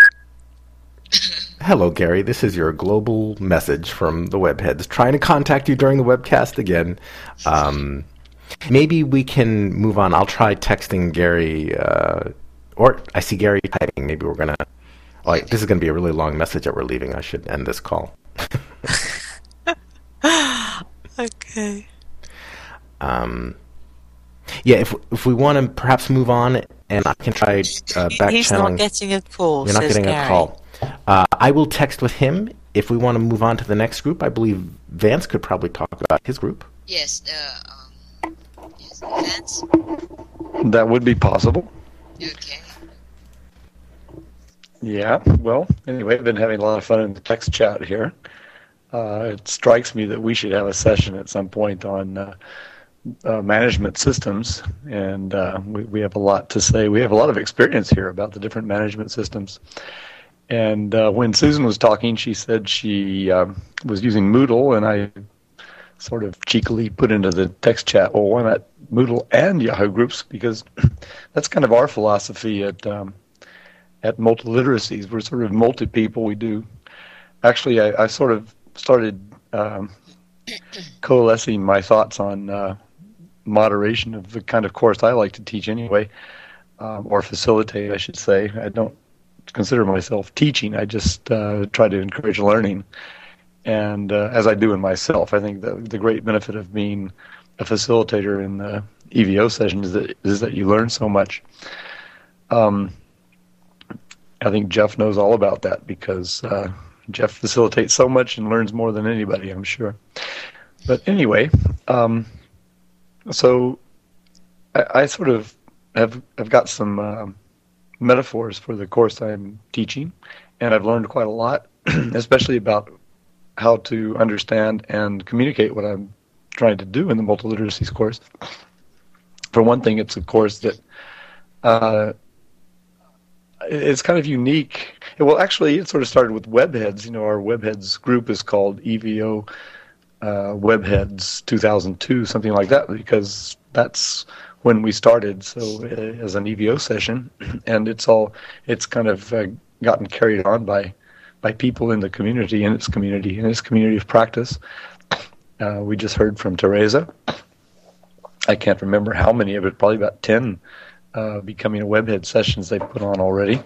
Hello, Gary. This is your global message from the Webheads, trying to contact you during the webcast again. Maybe we can move on. I'll try texting Gary, or I see Gary typing. Maybe we're going to... this is going to be a really long message that we're leaving. I should end this call. Okay. Yeah, if we want to perhaps move on, and I can try back He's channeling. not getting a call. You're not getting Gary. a call. I will text with him if we want to move on to the next group. I believe Vance could probably talk about his group. Yes, Vance? That would be possible. Okay. Yeah, well, anyway, I've been having a lot of fun in the text chat here. it strikes me that we should have a session at some point on management systems, and we have a lot to say. We have a lot of experience here about the different management systems. And when Susan was talking, she said she was using Moodle, and I sort of cheekily put into the text chat, well, why not Moodle and Yahoo Groups? Because that's kind of our philosophy at Multiliteracies. We're sort of multi-people. We do. Actually, I sort of started coalescing my thoughts on moderation of the kind of course I like to teach anyway, or facilitate, I should say. I don't consider myself teaching. I just try to encourage learning. And as I do in myself, I think the great benefit of being a facilitator in the EVO session is that you learn so much. I think Jeff knows all about that because Jeff facilitates so much and learns more than anybody, I'm sure. But anyway, so I sort of have got some metaphors for the course I'm teaching, and I've learned quite a lot, especially about how to understand and communicate what I'm trying to do in the Multiliteracies course. For one thing, it's a course that it's kind of unique. Well, actually, it sort of started with Webheads. You know, our Webheads group is called EVO Webheads 2002, something like that, because that's when we started. So as an EVO session, and it's kind of gotten carried on by people in the community, in its community of practice. We just heard from Teresa. I can't remember how many of it, probably about 10 Becoming a Webhead sessions they've put on already.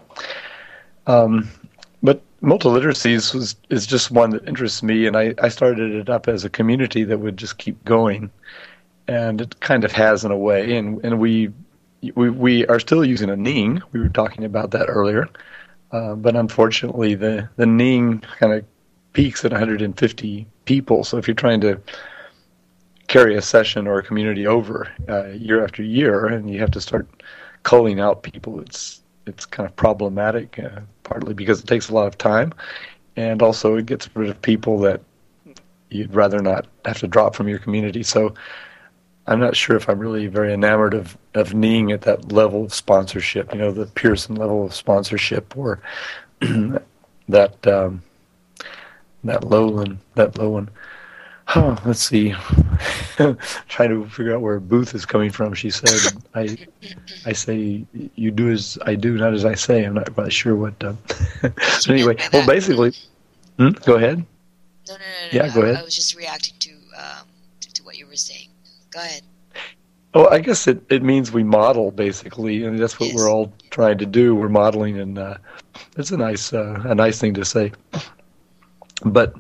But Multiliteracies is just one that interests me, and I started it up as a community that would just keep going, and it kind of has in a way, and we are still using a Ning. We were talking about that earlier. But unfortunately, the Ning kind of peaks at 150 people. So if you're trying to carry a session or a community over year after year, and you have to start culling out people, it's kind of problematic, partly because it takes a lot of time, and also it gets rid of people that you'd rather not have to drop from your community. So I'm not sure if I'm really very enamored of Ning at that level of sponsorship, you know, the Pearson level of sponsorship, or that low one. Oh, let's see. Trying to figure out where Booth is coming from. She said, "I say you do as I do, not as I say." I'm not quite sure what. So anyway, well, basically, go ahead. No. Yeah, go ahead. I was just reacting to what you were saying. Go ahead. Oh, I guess it means we model, basically, and that's what we're all trying to do. We're modeling, and it's a nice thing to say. But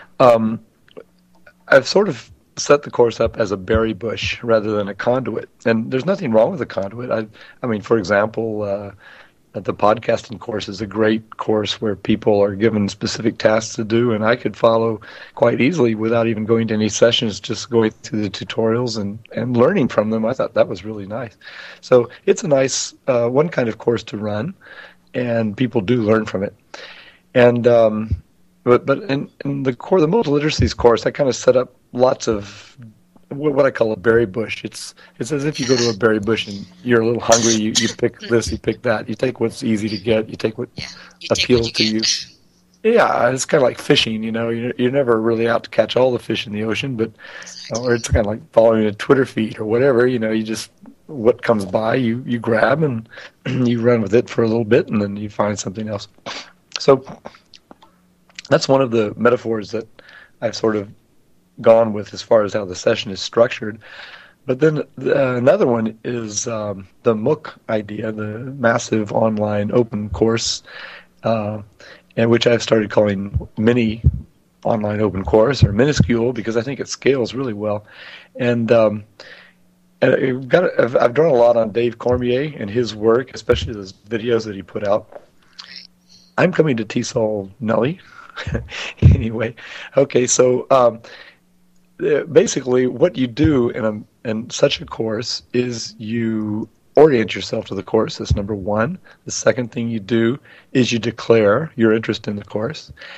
I've sort of set the course up as a berry bush rather than a conduit, and there's nothing wrong with a conduit. I mean, for example, the podcasting course is a great course where people are given specific tasks to do, and I could follow quite easily without even going to any sessions, just going through the tutorials and learning from them. I thought that was really nice. So it's a nice one kind of course to run, and people do learn from it. And but in the Multiliteracies course, I kind of set up lots of what I call a berry bush. It's as if you go to a berry bush and you're a little hungry. You pick this, you pick that. You take what's easy to get. You take what appeals to you. Yeah, it's kind of like fishing. You know, you're never really out to catch all the fish in the ocean, but or it's kind of like following a Twitter feed or whatever. You know, you just what comes by, you grab and you run with it for a little bit, and then you find something else. So that's one of the metaphors that I've sort of gone with as far as how the session is structured. But then another one is the MOOC idea, the massive online open course, and which I've started calling mini online open course, or minuscule, because I think it scales really well. And I've drawn a lot on Dave Cormier and his work, especially those videos that he put out. I'm coming to TESOL Nelly. Anyway, okay, so basically what you do in such a course is you orient yourself to the course. That's number one. The second thing you do is you declare your interest in the course.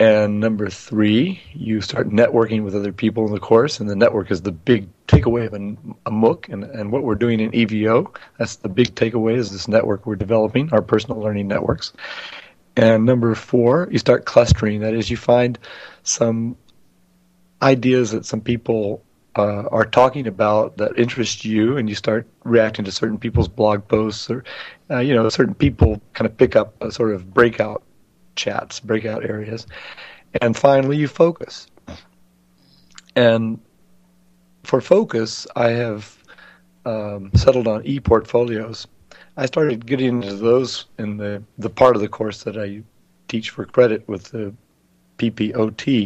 And number 3, you start networking with other people in the course, and the network is the big takeaway of a MOOC, and what we're doing in EVO, that's the big takeaway, is this network we're developing, our personal learning networks. And number 4, you start clustering. That is, you find some ideas that some people are talking about that interest you, and you start reacting to certain people's blog posts, or certain people kind of pick up a sort of breakout chats, breakout areas. And finally, you focus. And for focus, I have settled on e-portfolios. I started getting into those in the part of the course that I teach for credit with the PPOT.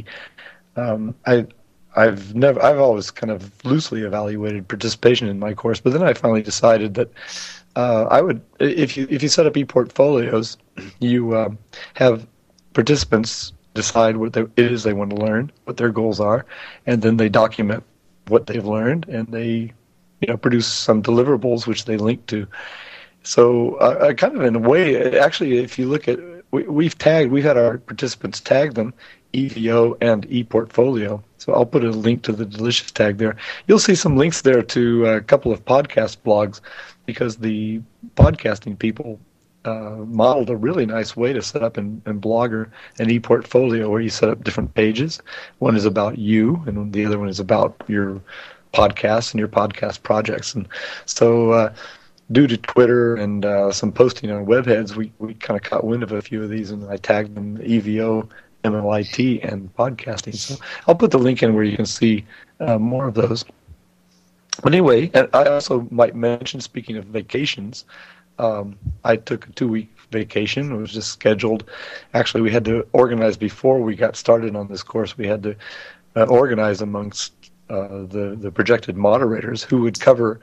I've always kind of loosely evaluated participation in my course, but then I finally decided that I would, if you set up e-portfolios, you have participants decide what it is they want to learn, what their goals are, and then they document what they've learned, and they produce some deliverables which they link to. So kind of in a way, actually, if you look at, we've had our participants tag them EVO and ePortfolio. So I'll put a link to the Delicious tag there. You'll see some links there to a couple of podcast blogs, because the podcasting people modeled a really nice way to set up in Blogger an ePortfolio, where you set up different pages. One is about you, and the other one is about your podcasts and your podcast projects. And so due to Twitter and some posting on Webheads, we kind of caught wind of a few of these, and I tagged them EVO, MLIT, and podcasting. So I'll put the link in where you can see more of those. But anyway, and I also might mention, speaking of vacations, I took a 2-week vacation. It was just scheduled. Actually, we had to organize before we got started on this course. We had to organize amongst the projected moderators who would cover.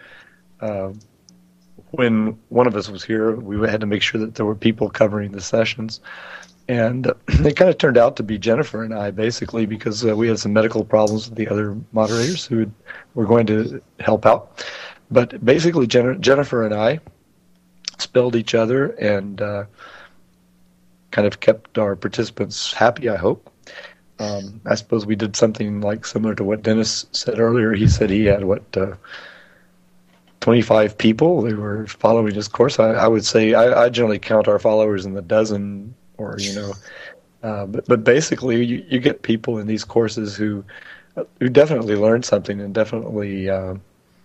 When one of us was here, we had to make sure that there were people covering the sessions. And it kind of turned out to be Jennifer and I, basically, because we had some medical problems with the other moderators who were going to help out. But basically, Jennifer and I spelled each other and kind of kept our participants happy, I hope. I suppose we did something like similar to what Dennis said earlier. He said he had, 25 people who were following his course. I would say I generally count our followers in the dozen, or but basically you get people in these courses who definitely learn something, and definitely a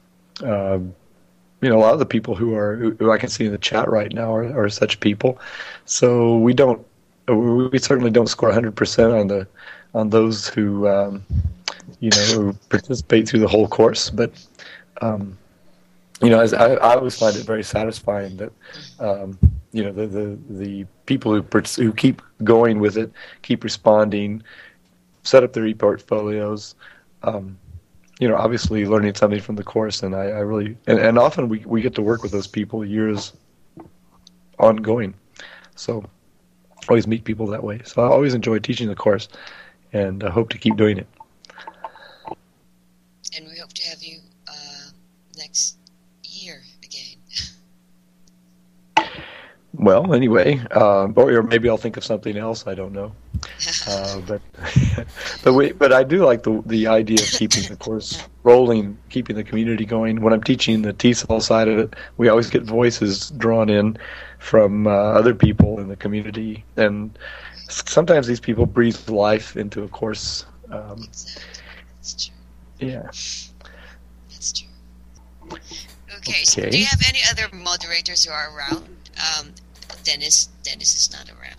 lot of the people who I can see in the chat right now are such people. So we certainly don't score 100% on those who who participate through the whole course, but as I always find it very satisfying that the people who keep going with it, keep responding, set up their e-portfolios, obviously learning something from the course, and I really and often we get to work with those people years ongoing. So I always meet people that way. So I always enjoy teaching the course, and I hope to keep doing it. And we hope to have you next year again. Well, anyway, or maybe I'll think of something else. I don't know, but I do like the idea of keeping the course rolling, keeping the community going. When I'm teaching the TESOL side of it, we always get voices drawn in from other people in the community, and sometimes these people breathe life into a course. That's true. Yeah. That's true. Okay. So do you have any other moderators who are around? Dennis is not around.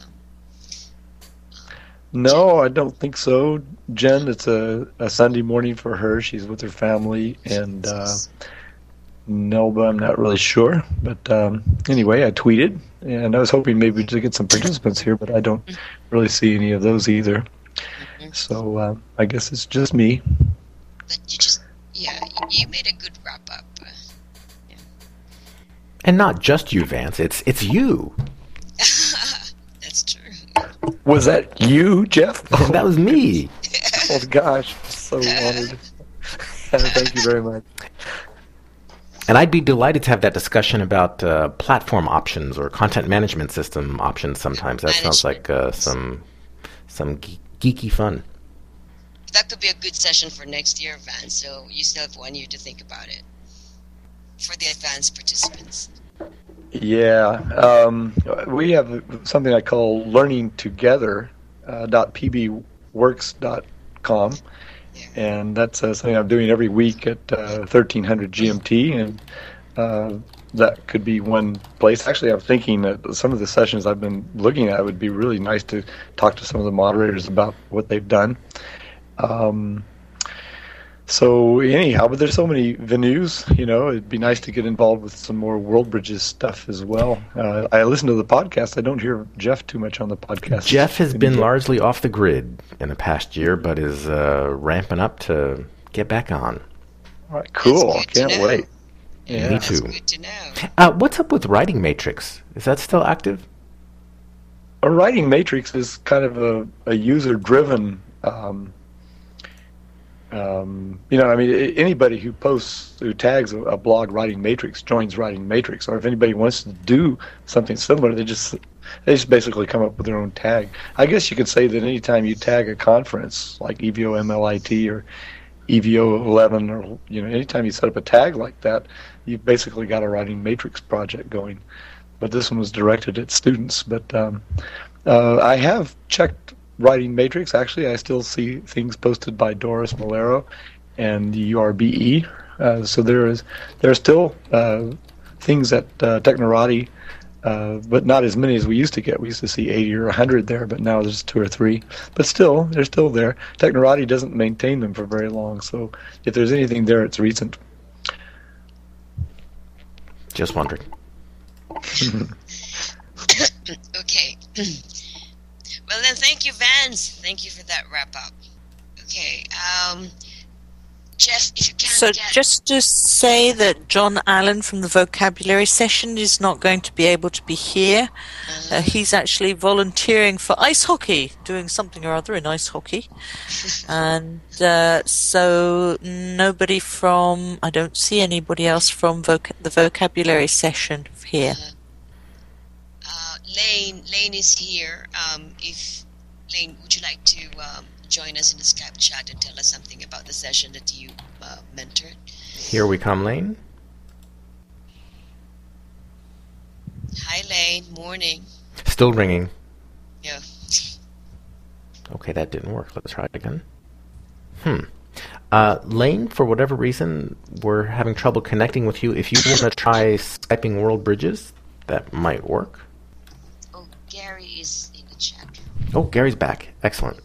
No, I don't think so. Jen, it's a Sunday morning for her. She's with her family, and Nelba, I'm not really sure. But anyway, I tweeted, and I was hoping maybe to get some participants here, but I don't really see any of those either. So I guess it's just me. But you made a good wrap up. Yeah. And not just you, Vance. It's you. That's true. Was that you, Jeff? That was me. Oh gosh, so honored. Thank you very much. And I'd be delighted to have that discussion about platform options or content management system options sometimes. That sounds like some some geeky fun. That could be a good session for next year, Vance. So you still have 1 year to think about it for the advanced participants. Yeah, we have something I call learningtogether.pbworks.com, and that's something I'm doing every week at 1300 GMT, and that could be one place. Actually, I'm thinking that some of the sessions I've been looking at would be really nice to talk to some of the moderators about what they've done. So anyhow, but there's so many venues, it'd be nice to get involved with some more World Bridges stuff as well. I listen to the podcast. I don't hear Jeff too much on the podcast. Jeff has been largely off the grid in the past year, but is ramping up to get back on. All right, cool. Can't wait. Yeah, me too. Good to know. What's up with Writing Matrix? Is that still active? A Writing Matrix is kind of a user-driven anybody who tags a blog Writing Matrix joins Writing Matrix, or if anybody wants to do something similar, they just basically come up with their own tag. I guess you could say that anytime you tag a conference like EVO MLIT or EVO 11, or anytime you set up a tag like that, you've basically got a Writing Matrix project going. But this one was directed at students. But I have checked Writing Matrix. Actually, I still see things posted by Doris Malero and the URBE. So there are still things at Technorati, but not as many as we used to get. We used to see 80 or 100 there, but now there's 2 or 3. But still, they're still there. Technorati doesn't maintain them for very long, so if there's anything there, it's recent. Just wondering. Okay. Well, then, thank you, Vance. Thank you for that wrap-up. Okay, Jeff, if you can... So just to say that John Allen from the vocabulary session is not going to be able to be here. He's actually volunteering for ice hockey, doing something or other in ice hockey. And so nobody from... I don't see anybody else from the vocabulary session here. Lane is here. Lane, would you like to join us in the Skype chat and tell us something about the session that you mentored? Here we come, Lane. Hi, Lane. Morning. Still ringing. Yeah. Okay, that didn't work. Let's try it again. Lane, for whatever reason, we're having trouble connecting with you. If you want to try Skyping World Bridges, that might work. Gary is in the chat. Oh, Gary's back. Excellent.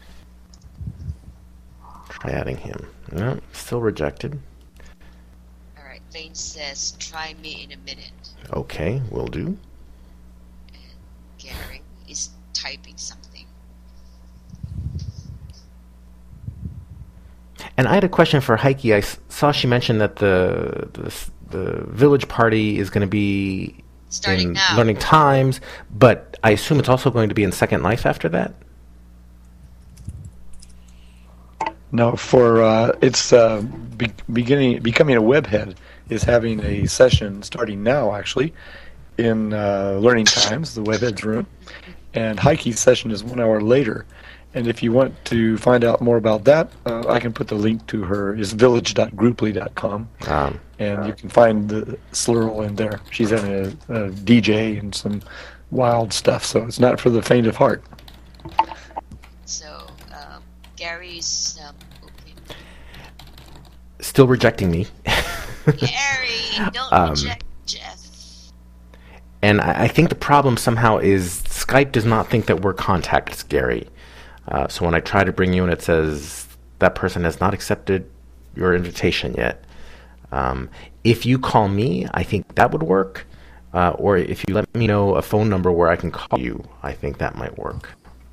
Try adding him. No, still rejected. All right. Lane says, try me in a minute. Okay, will do. And Gary is typing something. And I had a question for Heike. I saw she mentioned that the village party is going to be starting now. Learning Times, but I assume it's also going to be in Second Life after that? No, it's becoming a webhead is having a session starting now, actually, in Learning Times, the webhead's room, and Heike's session is 1 hour later. And if you want to find out more about that, I can put the link to her. It's village.grouply.com. And you can find the Slurl in there. She's having a DJ and some wild stuff, so it's not for the faint of heart. So, Gary's okay. Still rejecting me. Gary, don't reject Jeff. And I think the problem somehow is Skype does not think that we're contacts, Gary. So when I try to bring you in, it says that person has not accepted your invitation yet. If you call me, I think that would work. Or if you let me know a phone number where I can call you, I think that might work.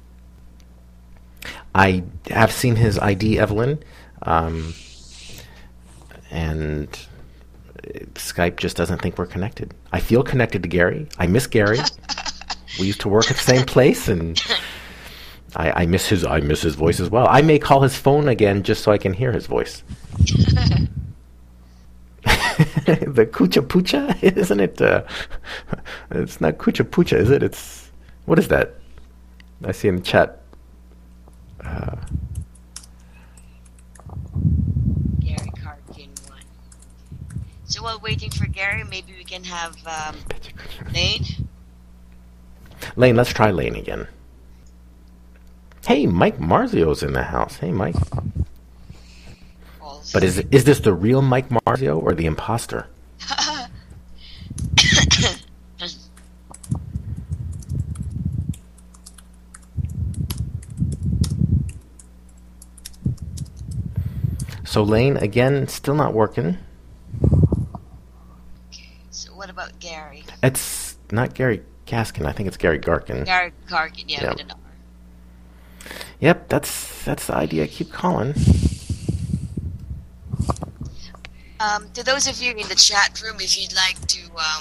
I have seen his ID, Evelyn, and Skype just doesn't think we're connected. I feel connected to Gary. I miss Gary. We used to work at the same place, and I miss his voice as well. I may call his phone again just so I can hear his voice. The Kucha Pucha, isn't it? It's not Kucha Pucha, is it? It's, what is that? I see in the chat. Gary Karkin won. So while waiting for Gary, maybe we can have Lane. Lane, let's try Lane again. Hey, Mike Marzio's in the house. Hey, Mike. But is this the real Mike Marzio or the imposter? So Lane, again, still not working. Okay, so what about Gary? It's not Gary Gaskin. I think it's Gary Garkin. Gary Karkin, yeah, with an R. Yep, that's the idea. Keep calling. To those of you in the chat room, if you'd like to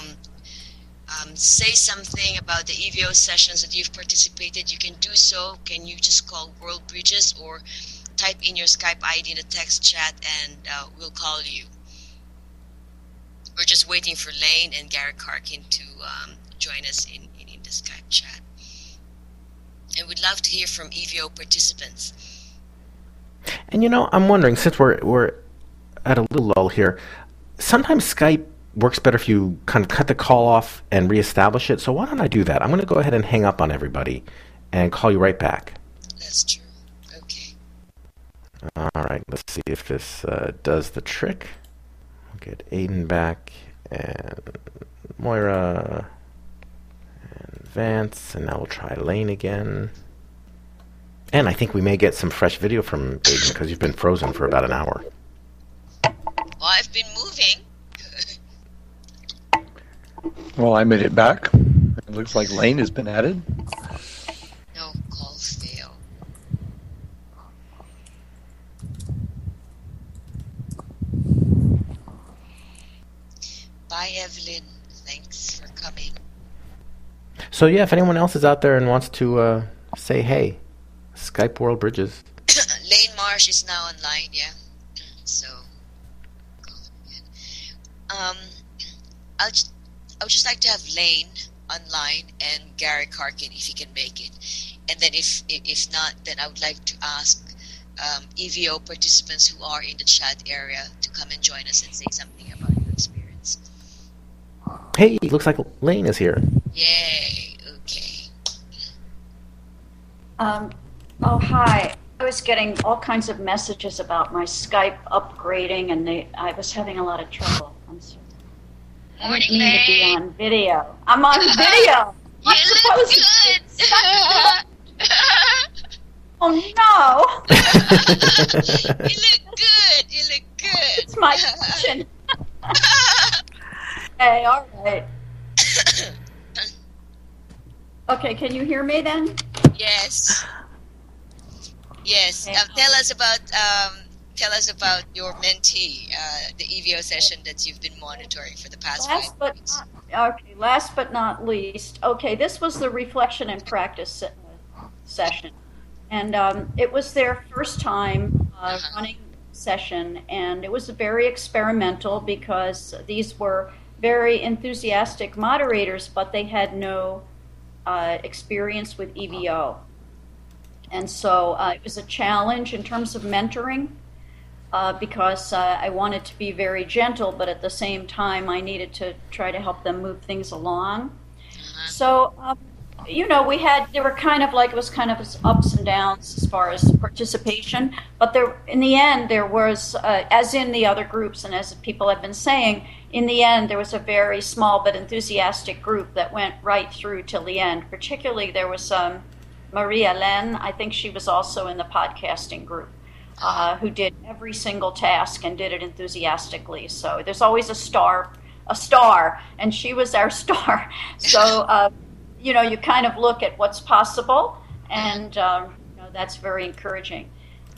say something about the EVO sessions that you've participated, you can do so. Can you just call World Bridges or type in your Skype ID in the text chat and we'll call you. We're just waiting for Lane and Gary Karkin to join us in the Skype chat. And we'd love to hear from EVO participants. And I'm wondering, since we're at a little lull here, sometimes Skype works better if you kind of cut the call off and reestablish it. So why don't I do that? I'm going to go ahead and hang up on everybody and call you right back. That's true. Okay. All right. Let's see if this does the trick. I'll get Aiden back and Moira and Vance, and now we'll try Lane again. And I think we may get some fresh video from Aiden because you've been frozen for about an hour. Well, I've been moving. Well, I made it back. It looks like Lane has been added. No, calls fail. Bye, Evelyn. Thanks for coming. So yeah, if anyone else is out there and wants to say hey, Skype World Bridges. Lane Marsh is now online, yeah. So, I'll just like to have Lane online and Gary Karkin if he can make it, and then if not, then I would like to ask EVO participants who are in the chat area to come and join us and say something about your experience. Hey, looks like Lane is here. Yay! Okay. Oh, hi. I was getting all kinds of messages about my Skype upgrading, and I was having a lot of trouble. I'm sorry. I didn't mean to be on video. I'm on video. I'm supposed to. Oh no! You look good. You look good. It's my kitchen. Hey, all right. Okay, can you hear me then? Yes. Yes. Okay. Tell us about your mentee, the EVO session that you've been monitoring for the past 5 weeks. Last but not least, this was the reflection and practice session. And it was their first time running session, and it was very experimental because these were very enthusiastic moderators, but they had no experience with EVO. And so it was a challenge in terms of mentoring. Because I wanted to be very gentle, but at the same time I needed to try to help them move things along. So, there were kind of like, it was kind of ups and downs as far as participation, but in the end there was, as in the other groups and as people have been saying, in the end there was a very small but enthusiastic group that went right through till the end. Particularly there was Maria Len, I think she was also in the podcasting group. Who did every single task and did it enthusiastically. So there's always a star, and she was our star. So, you kind of look at what's possible, and that's very encouraging.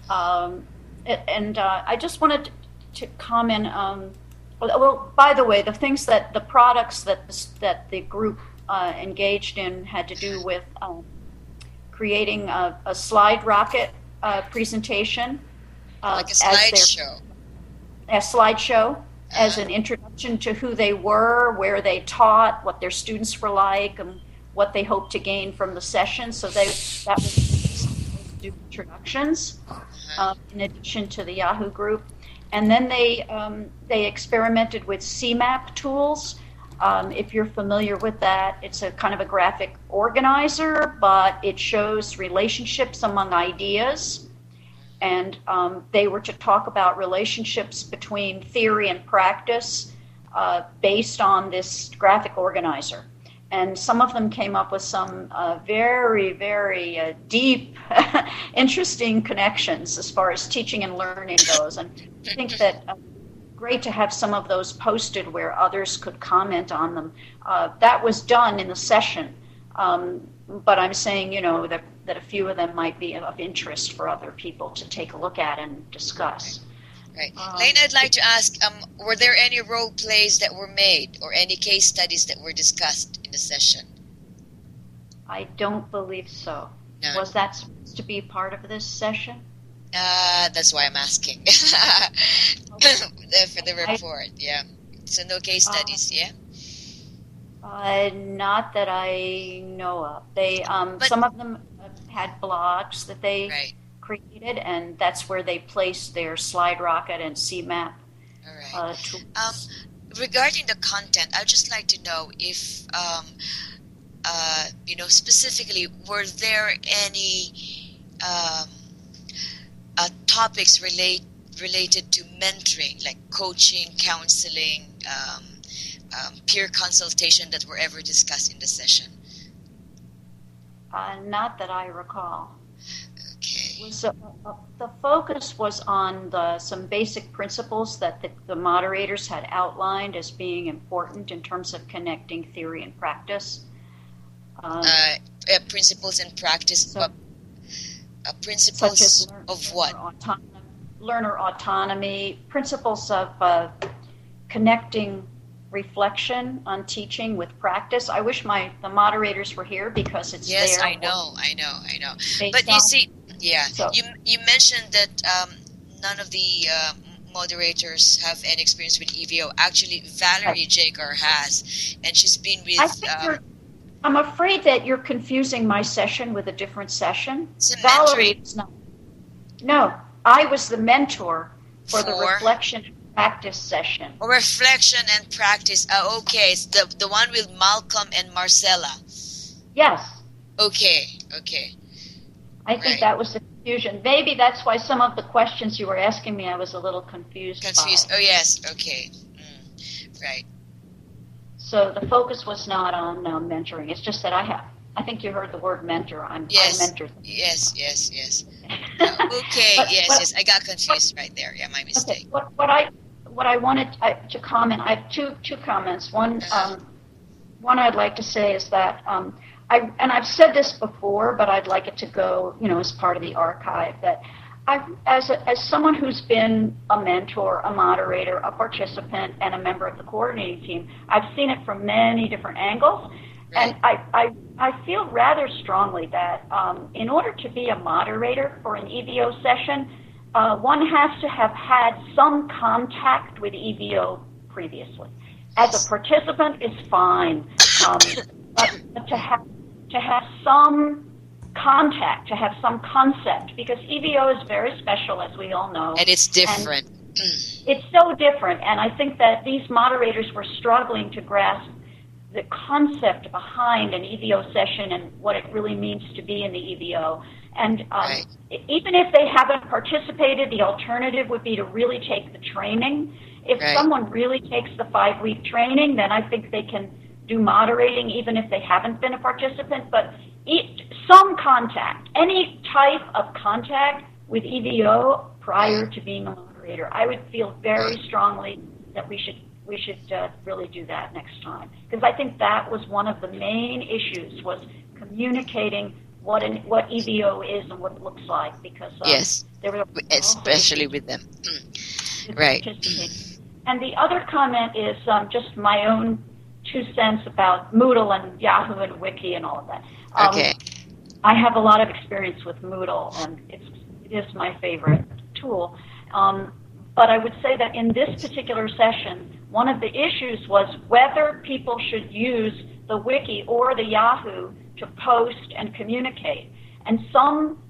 I just wanted to comment. Well, by the way, the products that the group engaged in had to do with creating a slide rocket presentation. Like a slideshow. A slideshow as an introduction to who they were, where they taught, what their students were like, and what they hoped to gain from the session. So that was do introductions in addition to the Yahoo group. And then they experimented with CMAP tools. If you're familiar with that, it's a kind of a graphic organizer, but it shows relationships among ideas. And they were to talk about relationships between theory and practice based on this graphic organizer. And some of them came up with some very, very deep, interesting connections as far as teaching and learning goes. And I think that great to have some of those posted where others could comment on them. That was done in the session. But I'm saying, that a few of them might be of interest for other people to take a look at and discuss. Right. Lane, I'd like to ask, were there any role plays that were made or any case studies that were discussed in the session? I don't believe so. No. Was that supposed to be part of this session? That's why I'm asking. For the report, yeah. So no case studies, yeah? Not that I know of. They some of them had blogs that they created, and that's where they placed their SlideRocket and CMAP tools. Regarding the content, I'd just like to know if, specifically, were there any topics related to mentoring, like coaching, counseling, peer consultation that were ever discussed in the session? Not that I recall. Okay. The focus was on some basic principles that the moderators had outlined as being important in terms of connecting theory and practice. Principles and practice. Principles of what? Learner autonomy, principles of connecting reflection on teaching with practice. I wish the moderators were here because it's yes, there. I know. But you see, you mentioned that none of the moderators have any experience with EVO. Actually, Valerie Jager has, and she's been with... I'm afraid that you're confusing my session with a different session. Valerie is not. No, I was the mentor for the reflection and practice session. Reflection and practice. Okay, it's the one with Malcolm and Marcella. Yes. Okay. I think that was the confusion. Maybe that's why some of the questions you were asking me I was a little confused by. Oh, yes. Okay. Right. So the focus was not on mentoring. It's just that I think you heard the word mentor. I mentor. Yes. Okay. Yes. I got confused right there. Yeah, my mistake. Okay. What I wanted to comment, I have two comments. One I'd like to say is that I've said this before, but I'd like it to go, as part of the archive. That as someone who's been a mentor, a moderator, a participant, and a member of the coordinating team, I've seen it from many different angles. And I feel rather strongly that in order to be a moderator for an EVO session, one has to have had some contact with EVO previously. As a participant is fine, but to have some contact, to have some concept, because EVO is very special, as we all know. And it's different. It's so different, and I think that these moderators were struggling to grasp the concept behind an EVO session and what it really means to be in the EVO. And even if they haven't participated, the alternative would be to really take the training. If someone really takes the 5-week training, then I think they can do moderating even if they haven't been a participant. But some contact, any type of contact with EVO prior to being a moderator, I would feel very strongly that we should really do that next time, because I think that was one of the main issues, was communicating what EVO is and what it looks like, because there were especially with them. Right. And the other comment is just my own 2 cents about Moodle and Yahoo and Wiki and all of that. I have a lot of experience with Moodle, and it is my favorite tool. But I would say that in this particular session, one of the issues was whether people should use the Wiki or the Yahoo to post and communicate. And some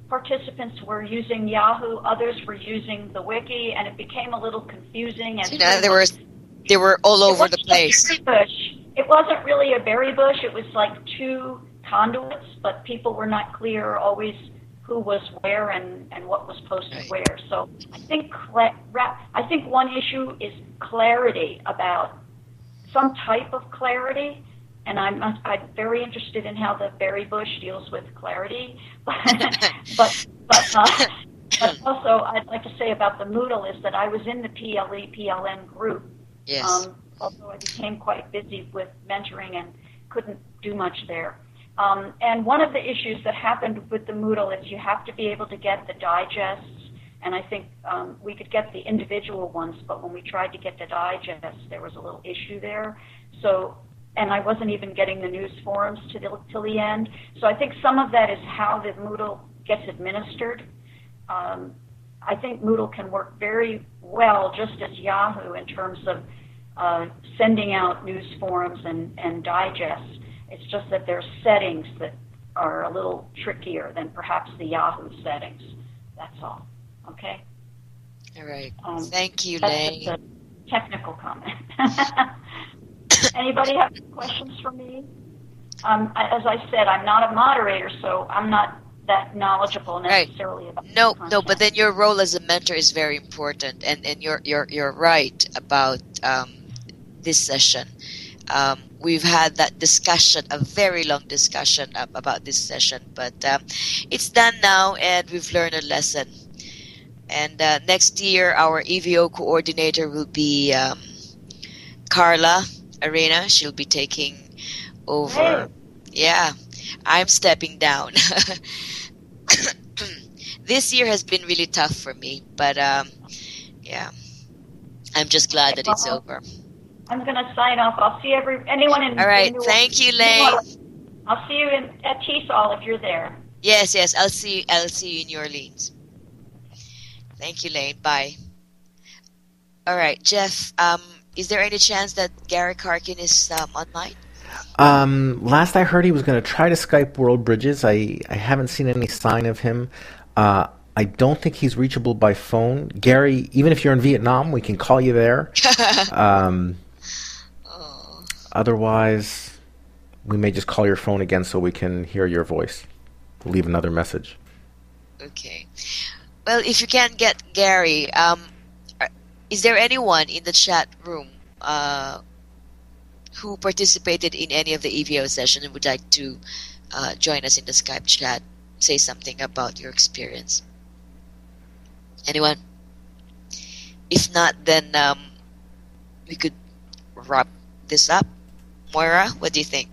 participants were using Yahoo, others were using the wiki, and it became a little confusing. And they were all over the place. It wasn't really a berry bush. It was like two conduits, but people were not clear always who was where and what was posted where. So I think one issue is clarity, about some type of clarity. And I'm very interested in how the berry bush deals with clarity. but also I'd like to say about the Moodle is that I was in the PLN group. Yes. Although I became quite busy with mentoring and couldn't do much there. And one of the issues that happened with the Moodle is you have to be able to get the digests. And I think we could get the individual ones, but when we tried to get the digests, there was a little issue there. And I wasn't even getting the news forums till the end. So I think some of that is how the Moodle gets administered. I think Moodle can work very well, just as Yahoo, in terms of sending out news forums and digests. It's just that there's settings that are a little trickier than perhaps the Yahoo settings. That's all. Okay? All right. Thank you, Lane. That's just a technical comment. Anybody have questions for me? As I said, I'm not a moderator, so I'm not that knowledgeable necessarily about No, but then your role as a mentor is very important, and you're right about this session. We've had that discussion, a very long discussion about this session, but it's done now, and we've learned a lesson. And next year, our EVO coordinator will be Carla Arena. She'll be taking over. Hey. Yeah, I'm stepping down. This year has been really tough for me, but yeah, I'm just glad that it's over. I'm going to sign off. I'll see anyone in. All right, thank you, Lane. I'll see you at TESOL if you're there. Yes, I'll see you in New Orleans. Thank you, Lane. Bye. All right, Jeff. Is there any chance that Gary Karkin is online? Last I heard, he was going to try to Skype World Bridges. I haven't seen any sign of him. I don't think he's reachable by phone. Gary, even if you're in Vietnam, we can call you there. Otherwise, we may just call your phone again so we can hear your voice. We'll leave another message. Okay. Well, if you can't get Gary, is there anyone in the chat room who participated in any of the EVO session and would like to join us in the Skype chat, say something about your experience? Anyone? If not, then we could wrap this up. Moira, what do you think?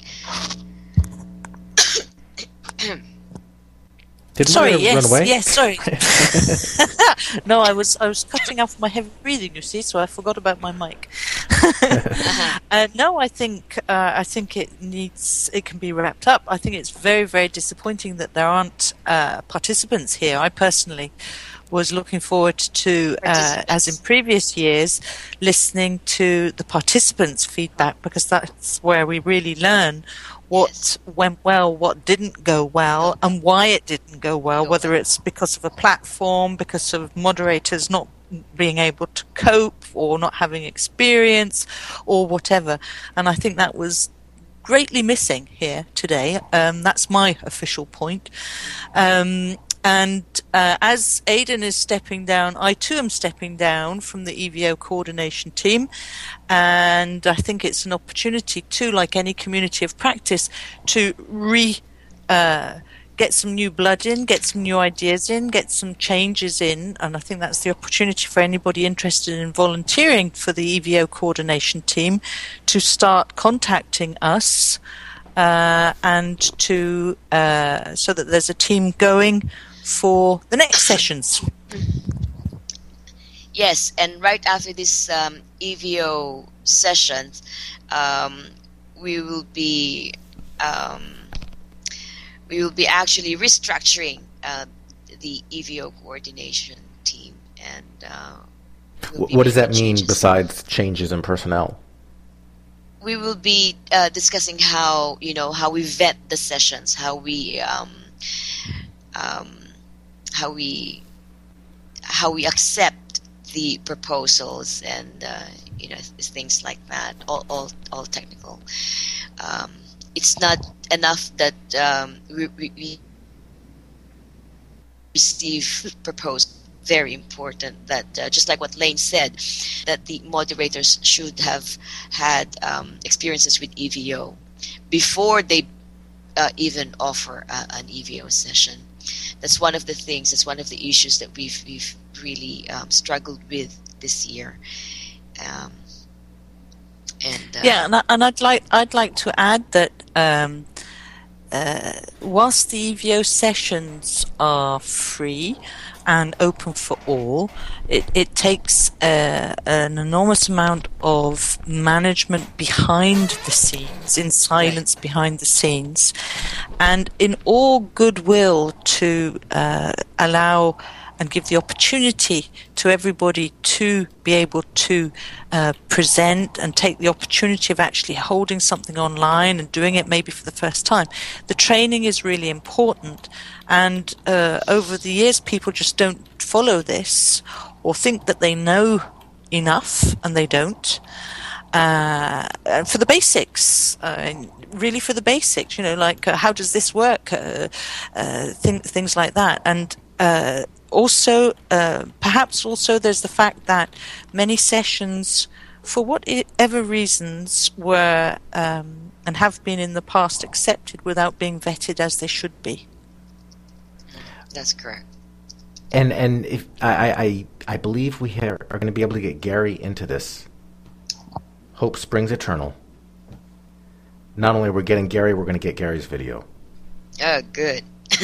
Did sorry, Moira run away? Yes, sorry. No, I was cutting off my heavy breathing, you see, so I forgot about my mic. No, I think it can be wrapped up. I think it's very, very disappointing that there aren't participants here. I personally was looking forward to, as in previous years, listening to the participants' feedback, because that's where we really learn what went well, what didn't go well, and why it didn't go well, whether it's because of a platform, because of moderators not being able to cope or not having experience or whatever. And I think that was greatly missing here today. That's my official point. And as Aidan is stepping down, I too am stepping down from the EVO coordination team. And I think it's an opportunity too, like any community of practice, to get some new blood in, get some new ideas in, get some changes in. And I think that's the opportunity for anybody interested in volunteering for the EVO coordination team to start contacting us and to so that there's a team going for the next sessions. Yes, and right after this EVO session, we will be actually restructuring the EVO coordination team, and what does that mean besides changes in personnel? We will be discussing how we vet the sessions, how we accept the proposals and things like that. All technical. It's not enough that we receive proposed. Very important that just like what Lane said, that the moderators should have had experiences with EVO before they even offer an EVO session. That's one of the things. That's one of the issues that we've really struggled with this year. And I'd like to add that whilst the EVO sessions are free and open for all, it takes an enormous amount of management behind the scenes, in silence behind the scenes, and in all goodwill to allow and give the opportunity to everybody to be able to present and take the opportunity of actually holding something online and doing it maybe for the first time. The training is really important, and over the years people just don't follow this or think that they know enough, and they don't. For the basics, really for the basics, like how does this work, things like that. And also, perhaps also there's the fact that many sessions, for whatever reasons, were and have been in the past accepted without being vetted as they should be. That's correct. And if I believe we are going to be able to get Gary into this. Hope springs eternal. Not only we're getting Gary, we're going to get Gary's video. Oh, good.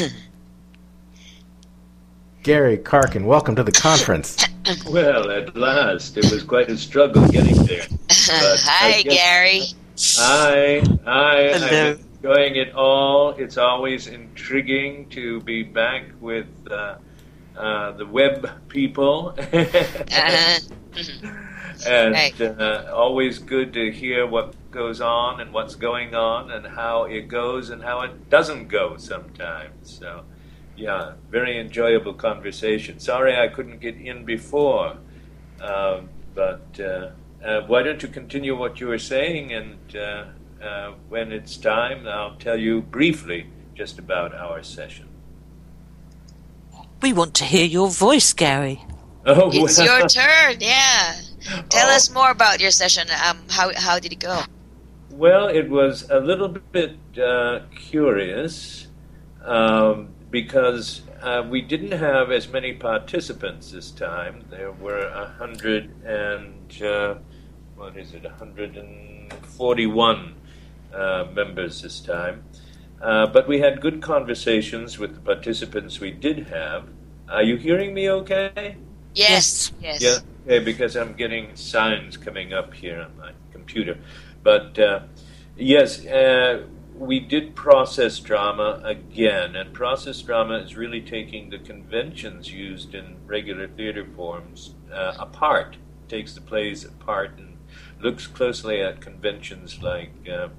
Gary Karkin, welcome to the conference. Well, at last. It was quite a struggle getting there. Hi, Gary. Hi. I'm enjoying it all. It's always intriguing to be back with the web people. And always good to hear what goes on and what's going on and how it goes and how it doesn't go sometimes. So, yeah, very enjoyable conversation. Sorry I couldn't get in before, but why don't you continue what you were saying, and when it's time, I'll tell you briefly just about our session. We want to hear your voice, Gary. Oh, it's your turn, yeah. Tell us more about your session. How did it go? Well, it was a little bit curious because we didn't have as many participants this time. There were 141 members this time. But we had good conversations with the participants we did have. Are you hearing me okay? Yes. Yeah, okay, because I'm getting signs coming up here on my computer. But yes, we did process drama again, and process drama is really taking the conventions used in regular theater forms apart, takes the plays apart and looks closely at conventions like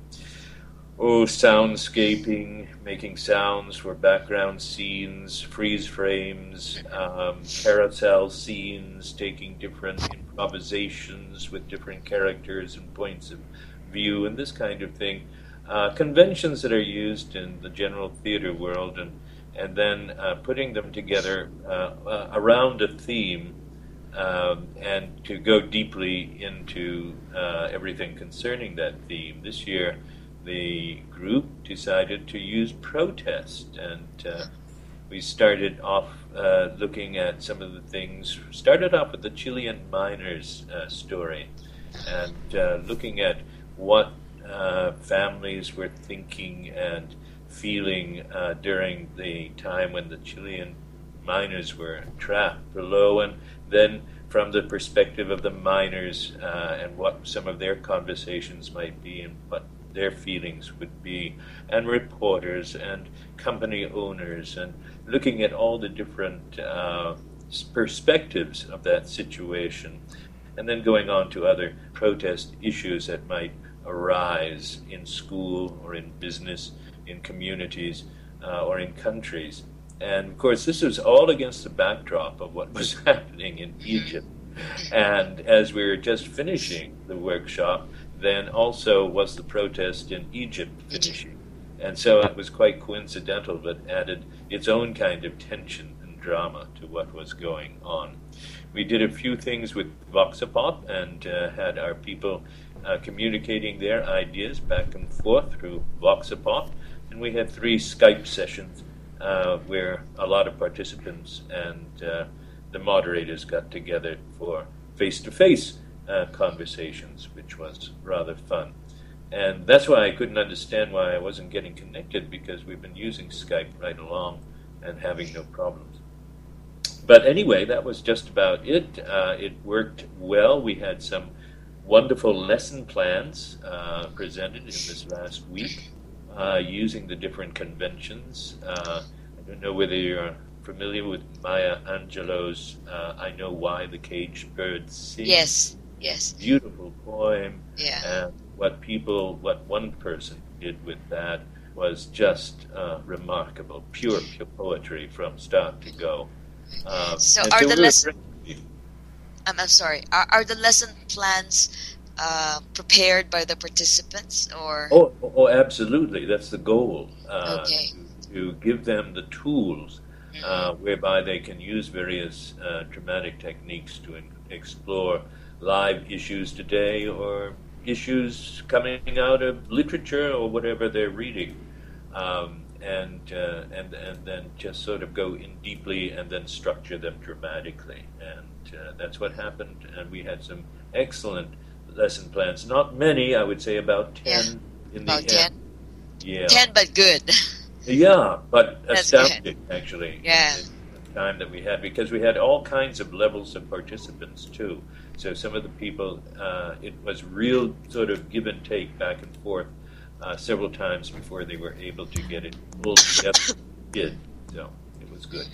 soundscaping, making sounds for background scenes, freeze frames, carousel scenes, taking different improvisations with different characters and points of view, and this kind of thing. Conventions that are used in the general theater world, and then putting them together around a theme, and to go deeply into everything concerning that theme. This year, the group decided to use protest, and we started off looking at some of the things. Started off with the Chilean miners story, and looking at what families were thinking and feeling during the time when the Chilean miners were trapped below, and then from the perspective of the miners and what some of their conversations might be and what their feelings would be, and reporters and company owners, and looking at all the different perspectives of that situation, and then going on to other protest issues that might arise in school or in business, in communities or in countries. And of course, this was all against the backdrop of what was happening in Egypt. And as we were just finishing the workshop, then also was the protest in Egypt finishing. And so it was quite coincidental, but added its own kind of tension and drama to what was going on. We did a few things with Voxapop and had our people communicating their ideas back and forth through Voxapop. And we had 3 Skype sessions where a lot of participants and the moderators got together for face-to-face conversations, which was rather fun. And that's why I couldn't understand why I wasn't getting connected, because we've been using Skype right along and having no problems. But anyway, that was just about it. It worked well. We had some wonderful lesson plans presented in this last week using the different conventions. I don't know whether you're familiar with Maya Angelou's I Know Why the Caged Bird Sings. Yes. Beautiful poem. Yeah. And what one person did with that was just remarkable. Pure poetry from start to go. So are the lesson... I'm sorry. Are the lesson plans prepared by the participants, or? Oh, absolutely. That's the goal. Okay. To give them the tools whereby they can use various dramatic techniques to explore live issues today, or issues coming out of literature or whatever they're reading, and then just sort of go in deeply and then structure them dramatically. And that's what happened. And we had some excellent lesson plans. Not many, I would say about 10 in the end. 10? Yeah. 10, but good. Yeah, but That's astounding, good. actually. Yeah. The time that we had, because we had all kinds of levels of participants too. So some of the people, it was real sort of give and take back and forth several times before they were able to get it pulled together. So it was good.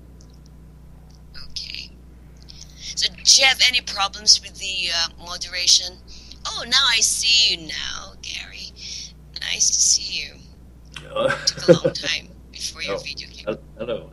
Okay. So do you have any problems with the moderation? Oh, now I see you now, Gary. Nice to see you. It took a long time before your video came. Hello.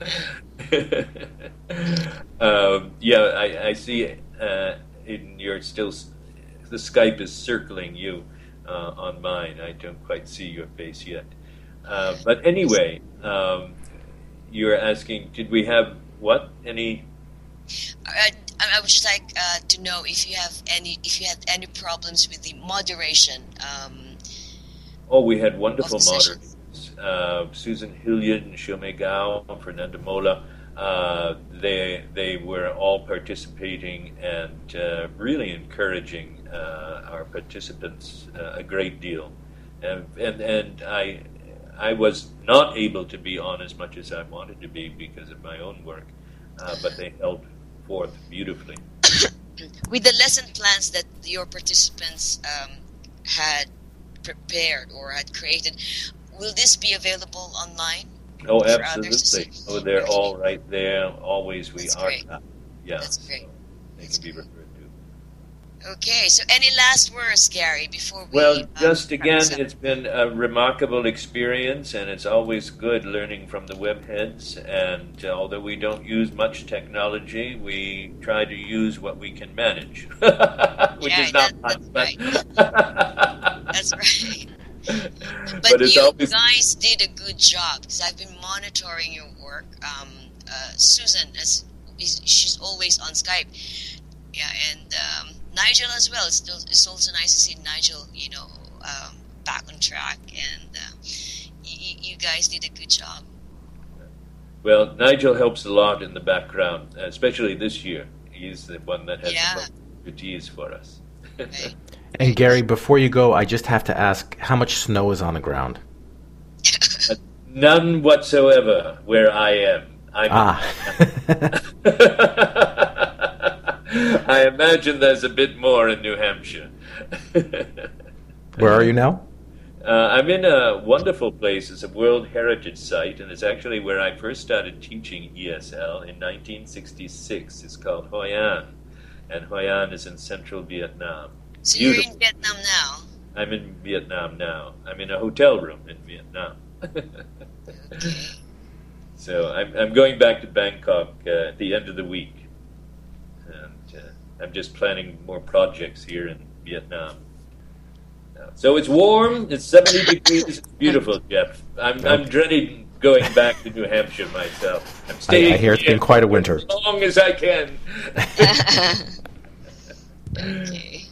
I see in your still, the Skype is circling you on mine. I don't quite see your face yet. But anyway, you're asking, did we have what? Any? I would just like to know if you had any problems with the moderation. We had wonderful moderators. Susan Hilliard and Shomei Gao and Fernanda Mola. They were all participating and really encouraging our participants a great deal. And I was not able to be on as much as I wanted to be because of my own work, but they held forth beautifully. With the lesson plans that your participants had prepared or had created, will this be available online? Oh, absolutely. Oh, they're all right there. Always we are. Yeah. That's great. They can be referred to. Okay, so any last words, Gary, before we... Well, just again, it's been a remarkable experience, and it's always good learning from the webheads. And although we don't use much technology, we try to use what we can manage, which is not much. Right. That's right. But you guys did a good job, because I've been monitoring your work. Susan, she's always on Skype. Yeah, and Nigel as well. It's also nice to see Nigel, back on track, and you guys did a good job. Well, Nigel helps a lot in the background, especially this year. He's the one that has the most expertise for us. Okay. And Gary, before you go, I just have to ask, how much snow is on the ground? None whatsoever where I am. I imagine there's a bit more in New Hampshire. Where are you now? I'm in a wonderful place. It's a World Heritage Site, and it's actually where I first started teaching ESL in 1966. It's called Hoi An, and Hoi An is in central Vietnam. So Beautiful. You're in Vietnam now? I'm in Vietnam now. I'm in a hotel room in Vietnam. Okay. So I'm going back to Bangkok at the end of the week, and I'm just planning more projects here in Vietnam. So it's warm. It's 70 degrees. It's beautiful, Jeff. I'm dreading going back to New Hampshire myself. I'm staying. I hear it's been quite a winter. As long as I can. Okay.